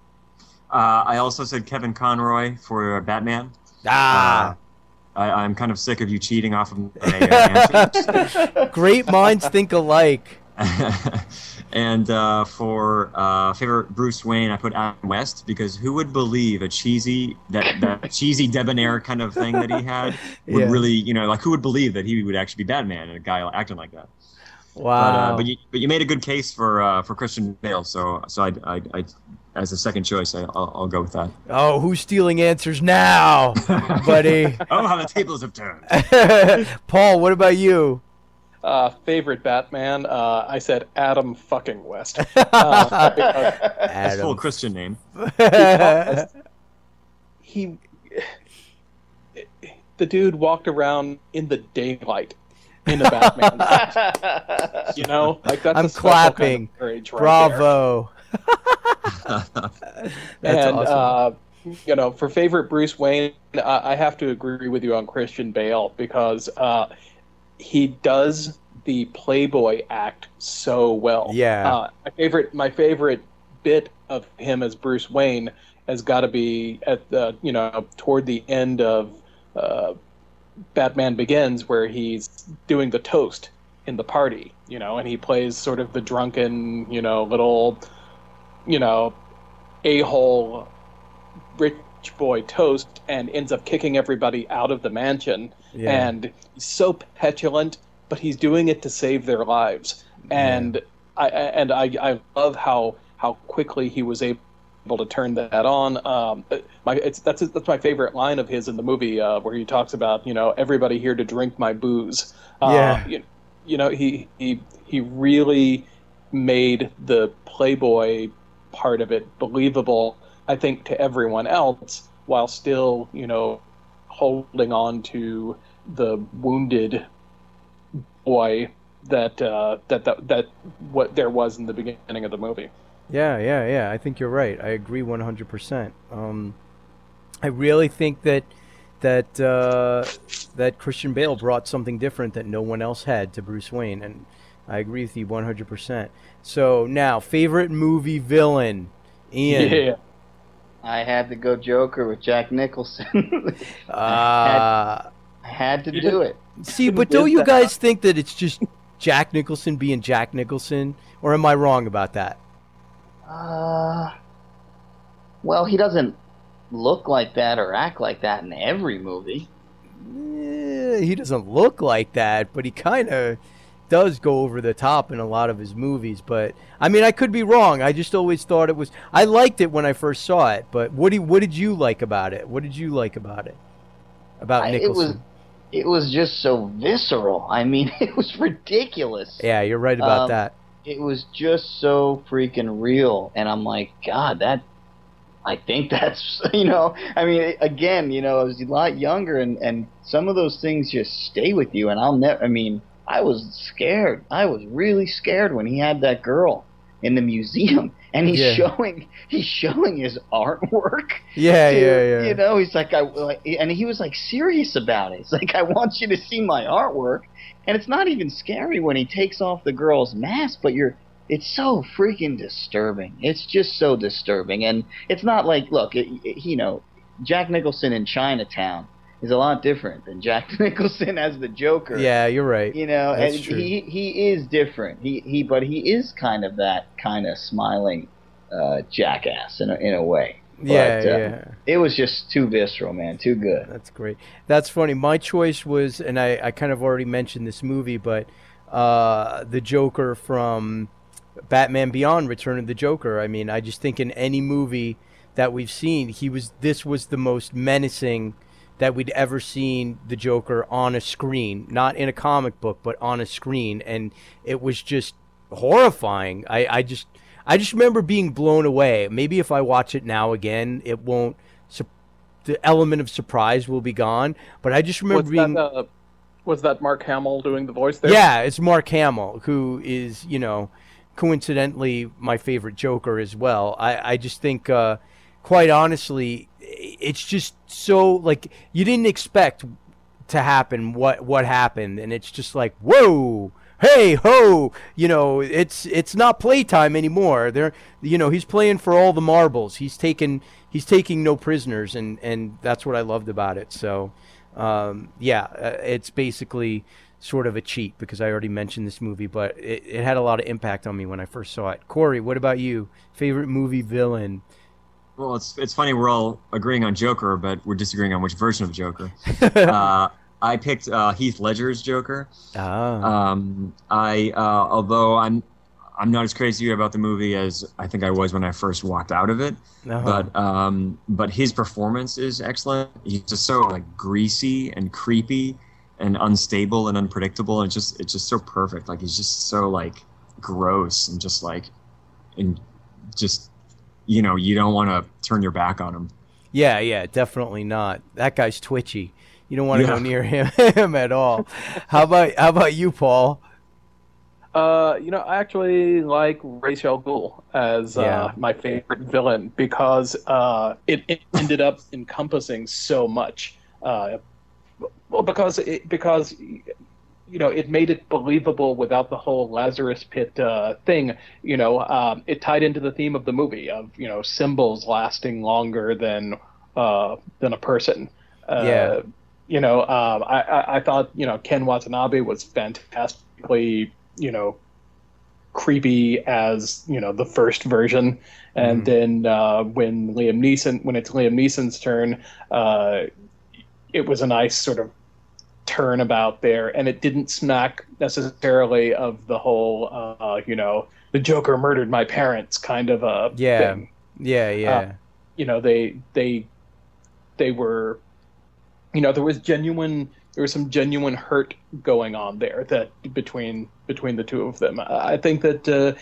Uh, I also said Kevin Conroy for Batman. Ah, uh, I, I'm kind of sick of you cheating off of my uh, answers. Great minds think alike. And uh, for uh, favorite Bruce Wayne, I put Adam West because who would believe a cheesy that that cheesy debonair kind of thing that he had would Yeah. really, you know, like who would believe that he would actually be Batman and a guy acting like that? But, Wow. uh, but you but you made a good case for uh, for Christian Bale, so so I I, I as a second choice I, I'll, I'll go with that. Oh, who's stealing answers now, buddy? Oh, how the tables have turned. Paul, what about you? Uh, favorite Batman, uh, I said Adam fucking West. Uh, because That's full Adam. Christian name. he, the dude walked around in the daylight in a Batman. You know, like that's I'm a special clapping. Kind of courage right Bravo. there. That's and awesome. uh, you know, for favorite Bruce Wayne, I, I have to agree with you on Christian Bale because uh, he does the Playboy act so well. Yeah. Uh, my favorite, my favorite bit of him as Bruce Wayne has got to be at the, you know, toward the end of uh, Batman Begins, where he's doing the toast in the party, you know, and he plays sort of the drunken, you know, little you know, a-hole rich boy toast and ends up kicking everybody out of the mansion. Yeah. And he's so petulant, but he's doing it to save their lives. And Yeah. I and I, I love how how quickly he was able to turn that on. Um, my it's that's that's my favorite line of his in the movie, uh, where he talks about, you know, everybody here to drink my booze. Uh, Yeah. You, you know, he he he really made the playboy part of it believable, I think, to everyone else, while still, you know, holding on to the wounded boy that uh, that, that that what there was in the beginning of the movie. Yeah, yeah, yeah. I think you're right. I agree one hundred percent. Um, I really think that that uh, that Christian Bale brought something different that no one else had to Bruce Wayne, and I agree with you one hundred percent. So now, favorite movie villain, Ian. Yeah. I had to go Joker with Jack Nicholson. Uh, I had to do it. see, but don't you guys think that it's just Jack Nicholson being Jack Nicholson, or am I wrong about that? Uh, well, he doesn't look like that or act like that in every movie. Eh, he doesn't look like that, but he kind of does go over the top in a lot of his movies. But I mean, I could be wrong. I just always thought it was. I liked it when I first saw it. But what do you, what did you like about it? What did you like about it? About I, it Nicholson? was, it was just so visceral. I mean, it was ridiculous. Yeah, you're right about Um, that. It was just so freaking real, and I'm like, God, that. I think that's, you know, I mean, again, you know, I was a lot younger, and, and some of those things just stay with you, and I'll never, I mean, I was scared. I was really scared when he had that girl in the museum, and he's Yeah. showing, he's showing his artwork. Yeah, to- yeah, yeah. You know, he's like, I, like, and he was like serious about it. It's like, I want you to see my artwork, and it's not even scary when he takes off the girl's mask, but you're, it's so freaking disturbing. It's just so disturbing. And it's not like, look, it, it, you know, Jack Nicholson in Chinatown is a lot different than Jack Nicholson as the Joker. Yeah, you're right. You know, That's and true. he he is different. He he, but he is kind of that kind of smiling uh, jackass in a, in a way. Yeah, But, uh, yeah. It was just too visceral, man. Too good. That's great. That's funny. My choice was, and I, I kind of already mentioned this movie, but uh, the Joker from Batman Beyond, Return of the Joker. I mean, I just think in any movie that we've seen, he was. This was the most menacing that we'd ever seen the Joker on a screen, not in a comic book, but on a screen, and it was just horrifying. I, I just, I just remember being blown away. Maybe if I watch it now again, it won't. Su- the element of surprise will be gone. But I just remember Was being. that, uh, was that Mark Hamill doing the voice there? Yeah, it's Mark Hamill, who is, you know, coincidentally my favorite Joker as well. I, I just think, uh, quite honestly, it's just so, like, you didn't expect to happen what what happened, and it's just like, whoa, hey ho, you know, it's it's not playtime anymore. They're, you know, he's playing for all the marbles. He's taking he's taking no prisoners, and and that's what I loved about it. So um, yeah, uh, it's basically sort of a cheat because I already mentioned this movie, but it, it had a lot of impact on me when I first saw it. Corey, what about you? Favorite movie villain? Well, it's it's funny we're all agreeing on Joker, but we're disagreeing on which version of Joker. uh, I picked uh, Heath Ledger's Joker. Ah, Um, I uh, although I'm I'm not as crazy about the movie as I think I was when I first walked out of it, uh-huh. but um, but his performance is excellent. He's just so like greasy and creepy and unstable and unpredictable, and it's just it's just so perfect. Like he's just so like gross and just like and just you know you don't want to turn your back on him. Yeah, yeah, definitely not. That guy's twitchy. You don't want to Yeah. go near him, him at all. How about how about you, Paul? Uh, you know, I actually like Ra's al Ghul as uh, Yeah. my favorite villain because uh, it, it ended up encompassing so much. Uh, well, because it, because you know it made it believable without the whole Lazarus Pit uh, thing. You know, um, it tied into the theme of the movie of you know symbols lasting longer than uh, than a person. Uh, Yeah. You know, um, I, I I thought you know Ken Watanabe was fantastically you know creepy as you know the first version, and Mhm. then uh, when Liam Neeson, when it's Liam Neeson's turn, uh, it was a nice sort of turnabout there, and it didn't smack necessarily of the whole, uh, you know, the Joker murdered my parents kind of a Yeah. thing. Yeah, yeah. Uh, you know, they they they were, you know, there was genuine, there was some genuine hurt going on there that between between the two of them. I think that uh,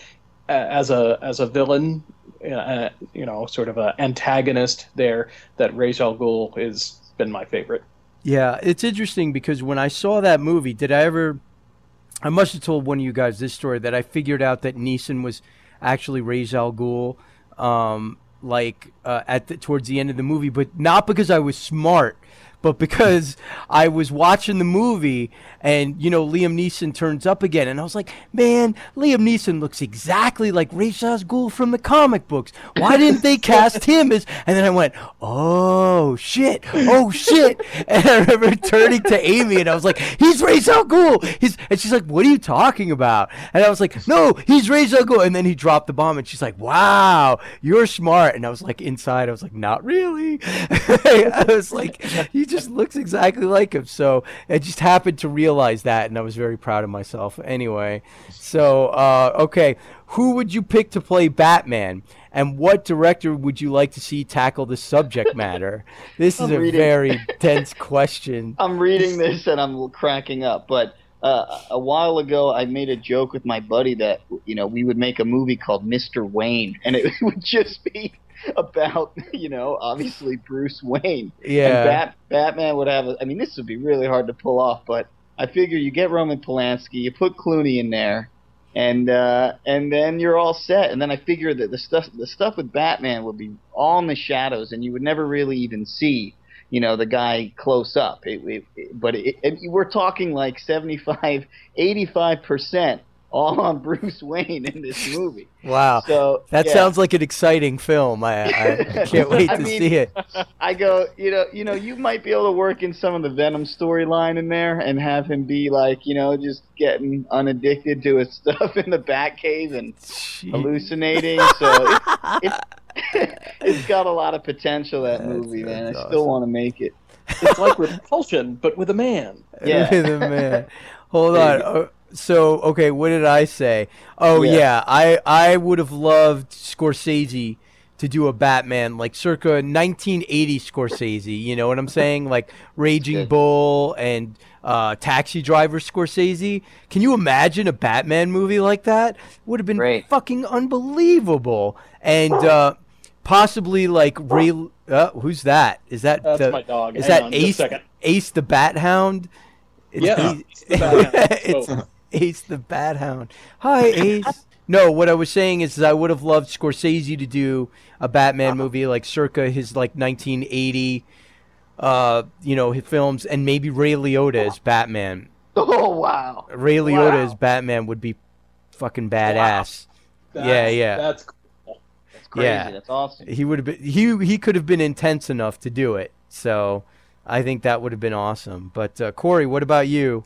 as a as a villain, uh, you know, sort of an antagonist there, that Ra's al Ghul has been my favorite. Yeah, it's interesting because when I saw that movie, did I ever? I must have told one of you guys this story that I figured out that Neeson was actually Ra's al Ghul, um, like uh, at the, towards the end of the movie, but not because I was smart, but because I was watching the movie and, you know, Liam Neeson turns up again. And I was like, man, Liam Neeson looks exactly like Ra's al Ghul from the comic books. Why didn't they cast him as... And then I went, oh, shit. Oh, shit. And I remember turning to Amy and I was like, he's Ra's al Ghul. He's... And she's like, what are you talking about? And I was like, no, he's Ra's al Ghul. And then he dropped the bomb and she's like, wow, you're smart. And I was like, inside, I was like, not really. I was like, he just looks exactly like him. So I just happened to realize that, and I was very proud of myself. Anyway, so uh, okay, who would you pick to play Batman, and what director would you like to see tackle the subject matter? This is I'm a reading. very dense question. I'm reading this and I'm cracking up. But uh, a while ago, I made a joke with my buddy that you know we would make a movie called Mister Wayne, and it would just be about you know obviously Bruce Wayne. Yeah. And Bat- Batman would have. A, I mean, this would be really hard to pull off, but I figure you get Roman Polanski, you put Clooney in there, and uh, and then you're all set. And then I figure that the stuff the stuff with Batman would be all in the shadows, and you would never really even see, you know, the guy close up. It, it, it, but it, it, we're talking like seventy-five, eighty-five percent all on Bruce Wayne in this movie. Wow. So That yeah. sounds like an exciting film. I, I can't wait I to mean, see it. I go, you know, you know, you might be able to work in some of the Venom storyline in there and have him be like, you know, just getting unaddicted to his stuff in the Batcave and hallucinating. So it, it, it's got a lot of potential, that That's- movie, man. I that's still awesome. want to make it. It's like Repulsion, but with a man. Yeah. The man. Hold on. Uh, so, okay, what did I say? Oh, yeah. Yeah. I, I would have loved Scorsese to do a Batman, like circa nineteen eighty Scorsese. You know what I'm saying? Like Raging Good. Bull and uh, Taxi Driver Scorsese. Can you imagine a Batman movie like that? Would have been Great. fucking unbelievable. And uh, possibly like Ray. Uh, who's that? Is that That's the, my dog. Is Hang that on just a Ace? second. Ace the Bat Hound? It's Yeah, Ace, it's the Bat Hound. it's Oh. Ace the Bat Hound. Hi, Ace. No, what I was saying is, is I would have loved Scorsese to do a Batman movie like circa his like nineteen eighty, uh, you know, his films, and maybe Ray Liotta as Batman. Oh, wow. Ray Liotta Wow. as Batman would be fucking badass. That's, Yeah, yeah. That's cool. That's crazy. Yeah. That's awesome. He would have been he he could have been intense enough to do it. So I think that would have been awesome. But uh, Corey, what about you?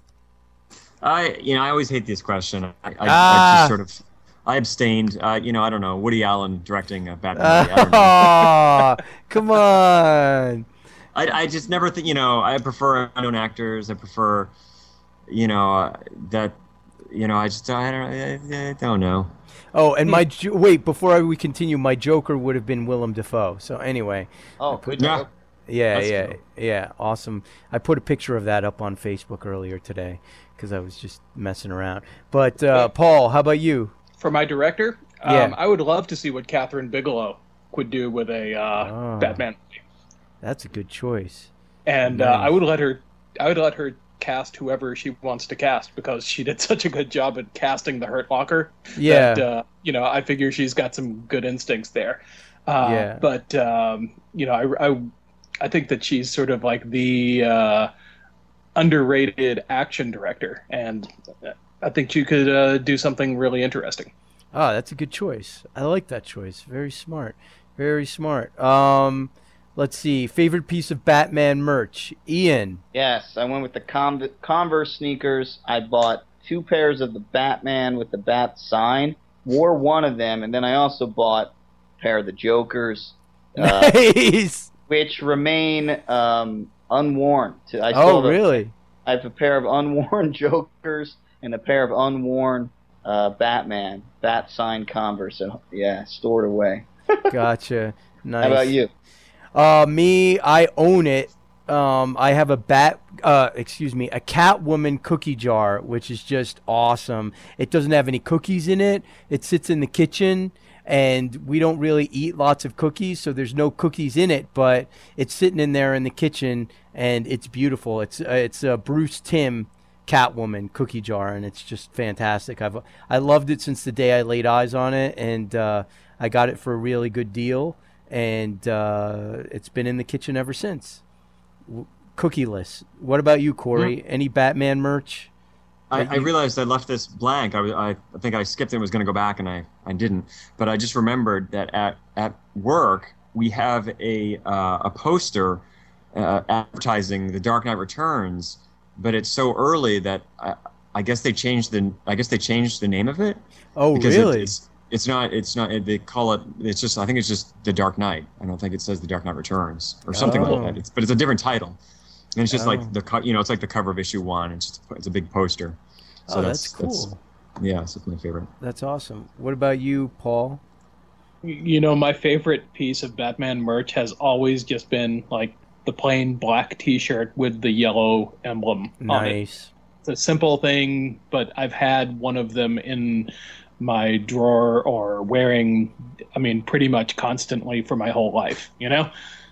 I, you know, I always hate this question. I, I, I Ah. just sort of, I abstained. Uh, you know, I don't know. Woody Allen directing a Batman movie. I don't know. Oh, come on. I, I just never think. You know, I prefer unknown actors. I prefer, you know, uh, that. You know, I just I don't I, I don't know. Oh, and my jo- wait before I, we continue, my Joker would have been Willem Dafoe. So anyway, Oh, good Yeah. job. yeah, That's yeah, cool. yeah, awesome. I put a picture of that up on Facebook earlier today because I was just messing around. But uh, Paul, how about you? For my director, um, Yeah. I would love to see what Catherine Bigelow would do with a uh, Oh. Batman movie. That's a good choice. And uh, Nice. I would let her, I would let her cast whoever she wants to cast because she did such a good job at casting the Hurt Locker. Yeah. That, uh, you know, I figure she's got some good instincts there. Uh, Yeah. But um, you know, I, I, I think that she's sort of like the uh, underrated action director, and I think she could uh, do something really interesting. Oh, that's a good choice. I like that choice. Very smart. Very smart. Um, let's see. Favorite piece of Batman merch, Ian. Yes, I went with the Con- Converse sneakers. I bought two pairs of the Batman with the Bat sign. Wore one of them, and then I also bought a pair of the Jokers, uh, Nice. which remain um, unworn. To- I Oh, still have a- really? I have a pair of unworn Jokers and a pair of unworn uh, Batman Bat sign Converse. So, yeah, stored away. Gotcha. Nice. How about you? Uh, me, I own it. Um, I have a bat, uh, excuse me, a Catwoman cookie jar, which is just awesome. It doesn't have any cookies in it. It sits in the kitchen, and we don't really eat lots of cookies, so there's no cookies in it. But it's sitting in there in the kitchen, and it's beautiful. It's uh, it's a Bruce Timm Catwoman cookie jar, and it's just fantastic. I've I loved it since the day I laid eyes on it, and uh, I got it for a really good deal, and uh, it's been in the kitchen ever since. W- Cookieless. What about you, Corey? Hmm. Any Batman merch? I, that I you- realized I left this blank. I, was- I, I think I skipped it and was going to go back, and I, I didn't. But I just remembered that at, at work, we have a, uh, a poster uh, advertising The Dark Knight Returns, but it's so early that I, I guess they changed the I guess they changed the name of it. Oh, because it- really? it's it's not it's not they call it it's just I think it's just The Dark Knight. I don't think it says The Dark Knight Returns or something Oh. like that. It's, but it's a different title, and it's just Oh. like the co- you know it's like the cover of issue one. It's just it's a big poster. So Oh, that's cool. That's, yeah, so it's my favorite. That's awesome. What about you, Paul? You know, my favorite piece of Batman merch has always just been like the plain black T-shirt with the yellow emblem on it. Nice. It's a simple thing, but I've had one of them in my drawer or wearing, I mean, pretty much constantly for my whole life, you know?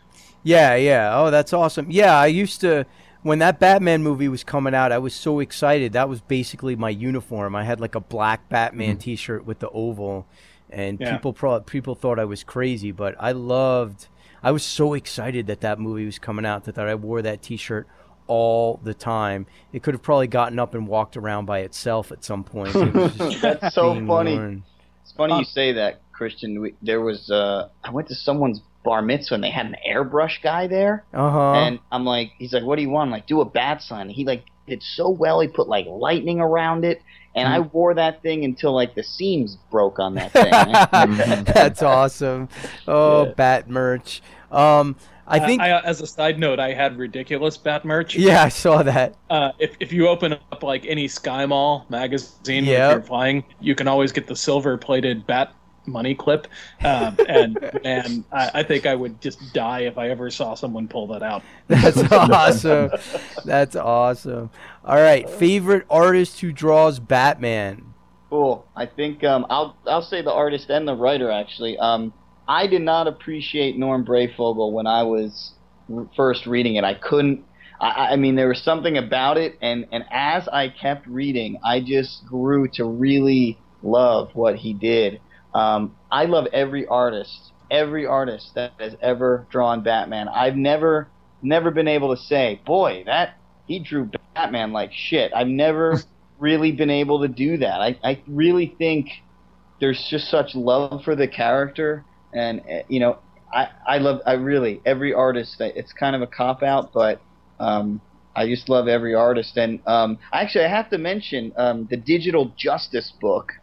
Yeah, yeah. Oh, that's awesome. Yeah, I used to, when that Batman movie was coming out, I was so excited. That was basically my uniform. I had like a black Batman T-shirt with the oval, and Yeah. people pro- people thought I was crazy, but I loved. I was so excited that that movie was coming out that, that I wore that T-shirt all the time. It could have probably gotten up and walked around by itself at some point. It was just That's so being funny. worn. It's funny Uh, you say that, Christian. We, there was uh, I went to someone's bar mitzvah and they had an airbrush guy there, Uh-huh. and I'm like, he's like, "What do you want?" I'm like, "Do a bat sign." He like did so well. He put like lightning around it, and I wore that thing until like the seams broke on that thing. That's awesome. Oh, Yeah. Bat merch. Um, I think. I, as a side note, I had ridiculous Bat merch. Yeah, I saw that. Uh, if, if you open up like any Sky Mall magazine Yep. if you're flying, you can always get the silver plated Bat money clip. Um, and man, I, I think I would just die if I ever saw someone pull that out. That's awesome. That's awesome. All right, favorite artist who draws Batman. Cool. I think um, I'll I'll say the artist and the writer actually. Um, I did not appreciate Norm Brayfogle when I was r- first reading it. I couldn't. I, I mean, there was something about it, and and as I kept reading, I just grew to really love what he did. Um, I love every artist, every artist that has ever drawn Batman. I've never never been able to say, boy, that he drew Batman like shit. I've never really been able to do that. I, I really think there's just such love for the character, and uh, you know, I I love I really every artist. It's kind of a cop out, but um, I just love every artist. And um, actually, I have to mention um, the Digital Justice book,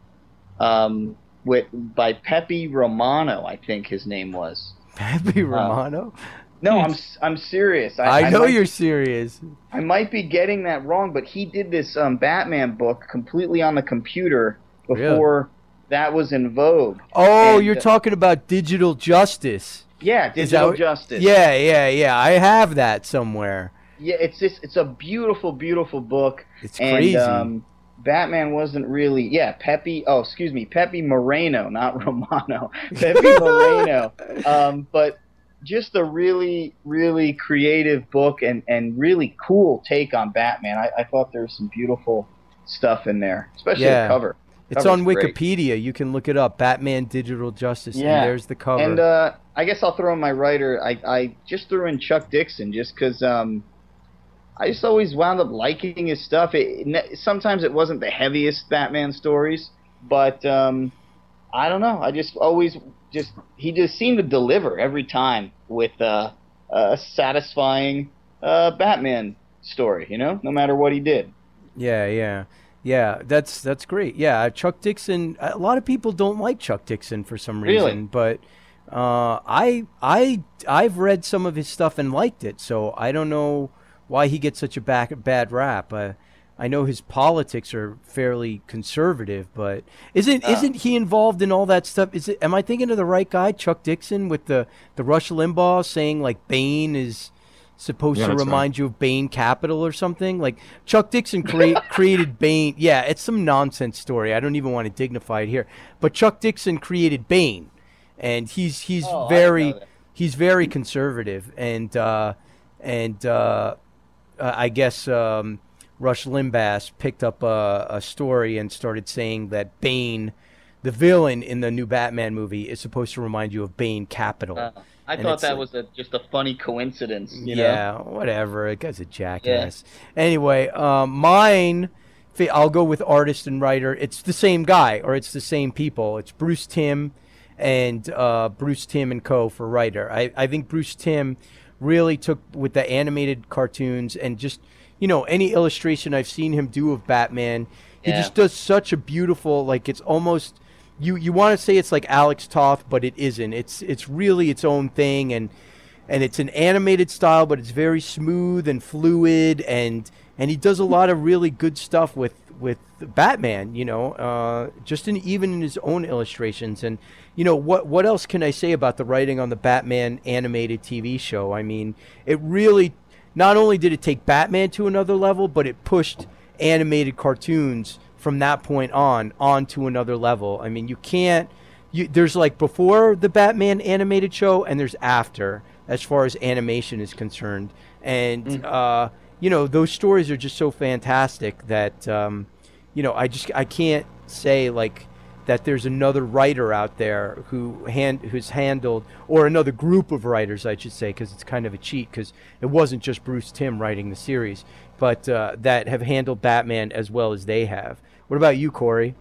um, with by Pepe Romano, I think his name was. Pepe Romano? No, I'm s- I'm serious. I, know might- you're serious. I might be getting that wrong, but he did this um, Batman book completely on the computer before that was in vogue. Oh, And, you're uh, talking about Digital Justice. Yeah, Is that Digital what- Justice. Yeah, yeah, yeah. I have that somewhere. Yeah, it's just it's a beautiful, beautiful book. It's and, crazy. Um, Batman wasn't really yeah Pepe. Oh, excuse me, Pepe Moreno, not Romano. Pepe Moreno. Um, but just a really, really creative book and and really cool take on Batman. I, I thought there was some beautiful stuff in there, especially Yeah. the cover. It's Cover's on great. Wikipedia. You can look it up. Batman Digital Justice. Yeah. And there's the cover. And uh, I guess I'll throw in my writer. I, I just threw in Chuck Dixon just because um, I just always wound up liking his stuff. It, it, sometimes it wasn't the heaviest Batman stories, but um, I don't know. I just always just he just seemed to deliver every time with uh, a satisfying uh, Batman story. You know, no matter what he did. Yeah, yeah. Yeah, that's that's great. Yeah, Chuck Dixon. A lot of people don't like Chuck Dixon for some reason, Really? but uh, I I I've read some of his stuff and liked it. So I don't know why he gets such a back, bad rap. Uh, I know his politics are fairly conservative, but isn't Uh. isn't he involved in all that stuff? Is it? Am I thinking of the right guy, Chuck Dixon, with the the Rush Limbaugh saying like Bane is supposed Yeah, to that's remind you of Bain Capital or something? Like Chuck Dixon create, created Bain. Yeah, it's some nonsense story. I don't even want to dignify it here. But Chuck Dixon created Bain, and he's he's Oh, I didn't very know that. he's very conservative, and uh, and uh, uh, I guess um, Rush Limbaugh picked up a, a story and started saying that Bane, the villain in the new Batman movie, is supposed to remind you of Bain Capital. Uh, I And thought it's that like- was a, just a funny coincidence. You know? yeah, whatever. The guy's a jackass. Anyway, um, mine, fa- I'll go with artist and writer. It's the same guy, or it's the same people. It's Bruce Timm and uh, Bruce Timm and Co. for writer. I, I think Bruce Timm really took with the animated cartoons and just, you know, any illustration I've seen him do of Batman, he Yeah. just does such a beautiful, like it's almost you you want to say it's like Alex Toth, but it isn't. It's it's really its own thing, and and it's an animated style, but it's very smooth and fluid, and and he does a lot of really good stuff with with Batman. You know, uh, just in even in his own illustrations, and you know what what else can I say about the writing on the Batman animated T V show? I mean, it really not only did it take Batman to another level, but it pushed animated cartoons from that point on on to another level. I mean, you can't you there's like before the Batman animated show and there's after as far as animation is concerned. And uh you know, those stories are just so fantastic that um you know, I just I can't say like that there's another writer out there who hand who's handled, or another group of writers, I should say, because it's kind of a cheat, because it wasn't just Bruce Timm writing the series, but uh, that have handled Batman as well as they have. What about you, Corey?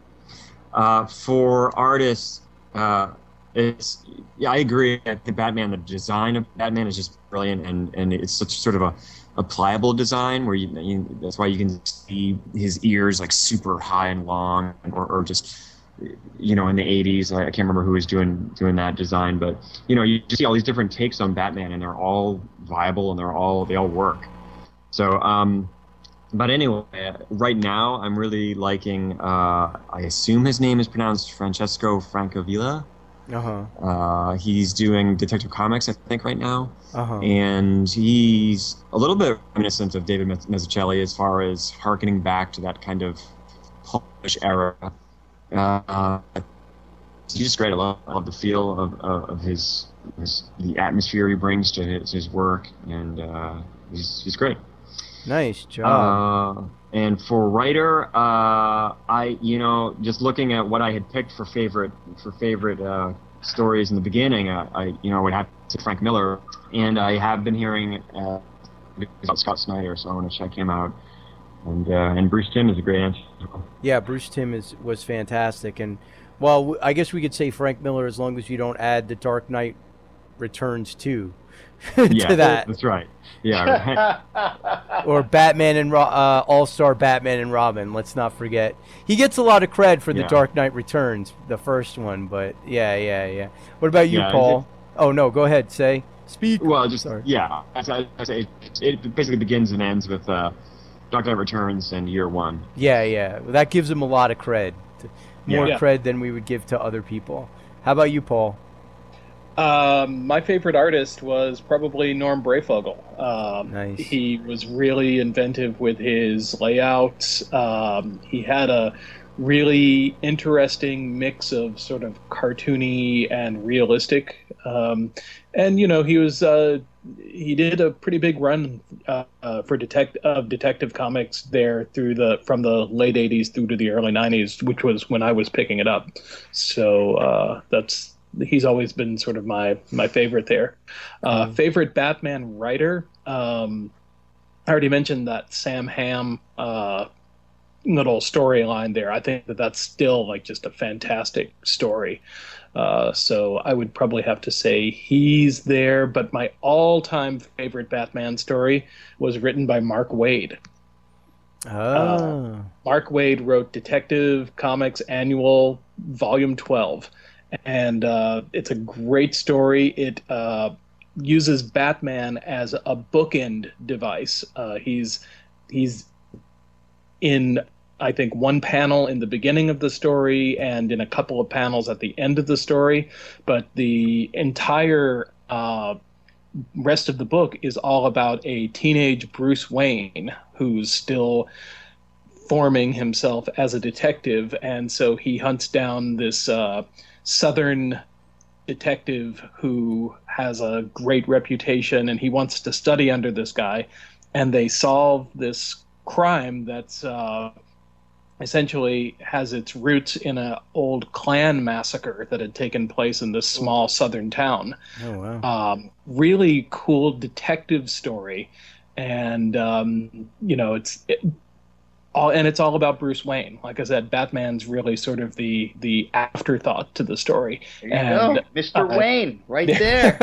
Uh, for artists, uh, it's yeah, I agree. I think Batman, the design of Batman is just brilliant, and, and it's such sort of a, a pliable design where you, you that's why you can see his ears like super high and long, or, or just you know in the eighties. I, I can't remember who was doing doing that design, but you know you just see all these different takes on Batman, and they're all viable and they're all they all work. So. Um, But anyway, right now I'm really liking. Uh, I assume his name is pronounced Francesco Francavilla. Uh-huh. Uh, he's doing Detective Comics, I think, right now, Uh-huh. and he's a little bit reminiscent of David Mez- Mazzucchelli as far as harkening back to that kind of Polish era. Uh, he's just great. I love, I love the feel of, of, of his, his the atmosphere he brings to his, his work, and uh, he's he's great. Nice job. Uh, and for writer, uh, I you know just looking at what I had picked for favorite for favorite uh, stories in the beginning, uh, I you know would have to Frank Miller, and I have been hearing uh, about Scott Snyder, so I want to check him out. And uh, and Bruce Timm is a great answer. Yeah, Bruce Timm is was fantastic, and well, w- I guess we could say Frank Miller as long as you don't add the Dark Knight Returns too Yeah, to that, that's right. Yeah, right. or Batman and Ro- uh, All Star Batman and Robin. Let's not forget he gets a lot of cred for the Yeah. Dark Knight Returns, the first one. But yeah, yeah, yeah. What about you, Yeah, Paul? Oh no, go ahead. Say speak. Well, just Sorry. yeah. As I, as I, it basically begins and ends with uh, Dark Knight Returns and Year One. Yeah, yeah. Well, that gives him a lot of cred, more Yeah. cred than we would give to other people. How about you, Paul? Um, my favorite artist was probably Norm Brayfogle. Um, Nice. He was really inventive with his layouts. Um, he had a really interesting mix of sort of cartoony and realistic. Um, and you know, he was uh, he did a pretty big run uh, uh, for detect of Detective Comics there through the from the late eighties through to the early nineties, which was when I was picking it up. So uh, that's. He's always been sort of my my favorite there. Uh, favorite Batman writer. Um, I already mentioned that Sam Hamm uh, little storyline there. I think that that's still like just a fantastic story. Uh, so I would probably have to say he's there. But my all-time favorite Batman story was written by Mark Waid. Oh. Mark Waid wrote Detective Comics Annual Volume twelve, and uh, it's a great story. It uh, uses Batman as a bookend device. Uh, he's he's in, I think, one panel in the beginning of the story and in a couple of panels at the end of the story, but the entire uh, rest of the book is all about a teenage Bruce Wayne who's still forming himself as a detective, and so he hunts down this uh, southern detective who has a great reputation, and he wants to study under this guy, and they solve this crime that's uh, essentially has its roots in an old Klan massacre that had taken place in this small southern town. Oh, wow. Um, really cool detective story, and um, you know, it's it, all, and it's all about Bruce Wayne. Like I said, Batman's really sort of the the afterthought to the story. There you and, go, Mister uh, Wayne, right there.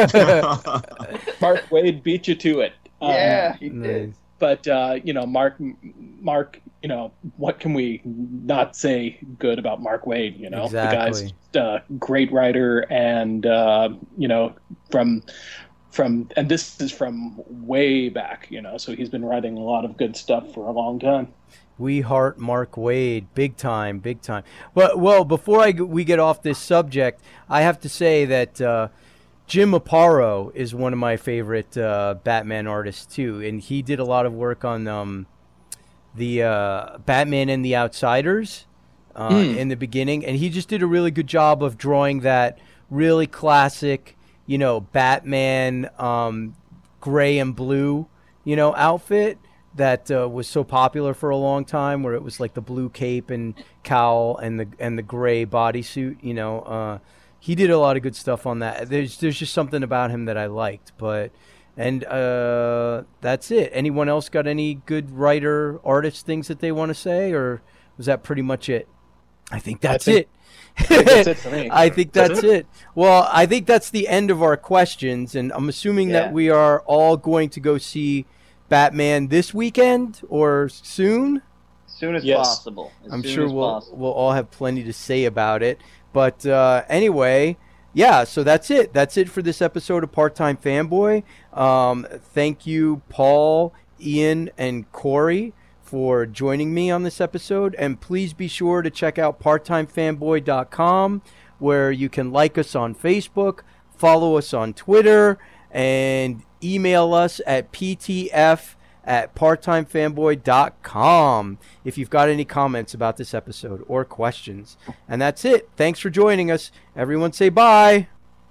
Mark Waid beat you to it. Yeah, Um, he did. Nice. but uh, you know, Mark, Mark, you know, what can we not say good about Mark Waid? You know, Exactly. the guy's just a great writer, and uh, you know, from from and this is from way back, you know, so he's been writing a lot of good stuff for a long time. We heart Mark Waid, big time, big time. Well, well, before I g- we get off this subject, I have to say that uh, Jim Aparo is one of my favorite uh, Batman artists too, and he did a lot of work on um, the uh, Batman and the Outsiders uh, Mm. in the beginning, and he just did a really good job of drawing that really classic, you know, Batman um, gray and blue, you know, outfit that uh, was so popular for a long time, where it was like the blue cape and cowl and the and the gray bodysuit. You know, uh, he did a lot of good stuff on that. There's there's just something about him that I liked. But and uh, that's it. Anyone else got any good writer artist things that they want to say, or was that pretty much it? I think that's think- it. I think that's it for me. I think That's that's it. Well, I think that's the end of our questions, and I'm assuming Yeah. that we are all going to go see Batman this weekend or soon. As soon as Yes. possible. As I'm soon sure as we'll possible. we'll all have plenty to say about it. But uh, anyway, yeah. So that's it. That's it for this episode of Part Time Fanboy. Um, thank you, Paul, Ian, and Corey, for joining me on this episode. And please be sure to check out part time fanboy dot com, where you can like us on Facebook, follow us on Twitter, and email us at p t f at part time fanboy dot com if you've got any comments about this episode or questions. And that's it. Thanks for joining us. Everyone say bye.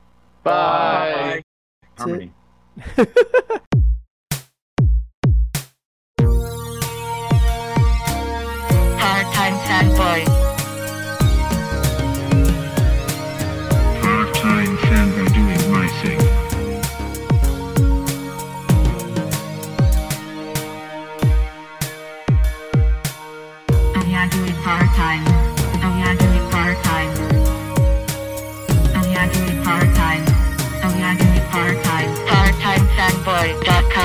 Bye. Harmony. Part-time fanboy. Part-time fanboy doing my thing. Oh yeah, doing part-time. Oh yeah, doing part-time. Oh yeah, doing part-time. Oh yeah, doing part-time. part time fanboy dot com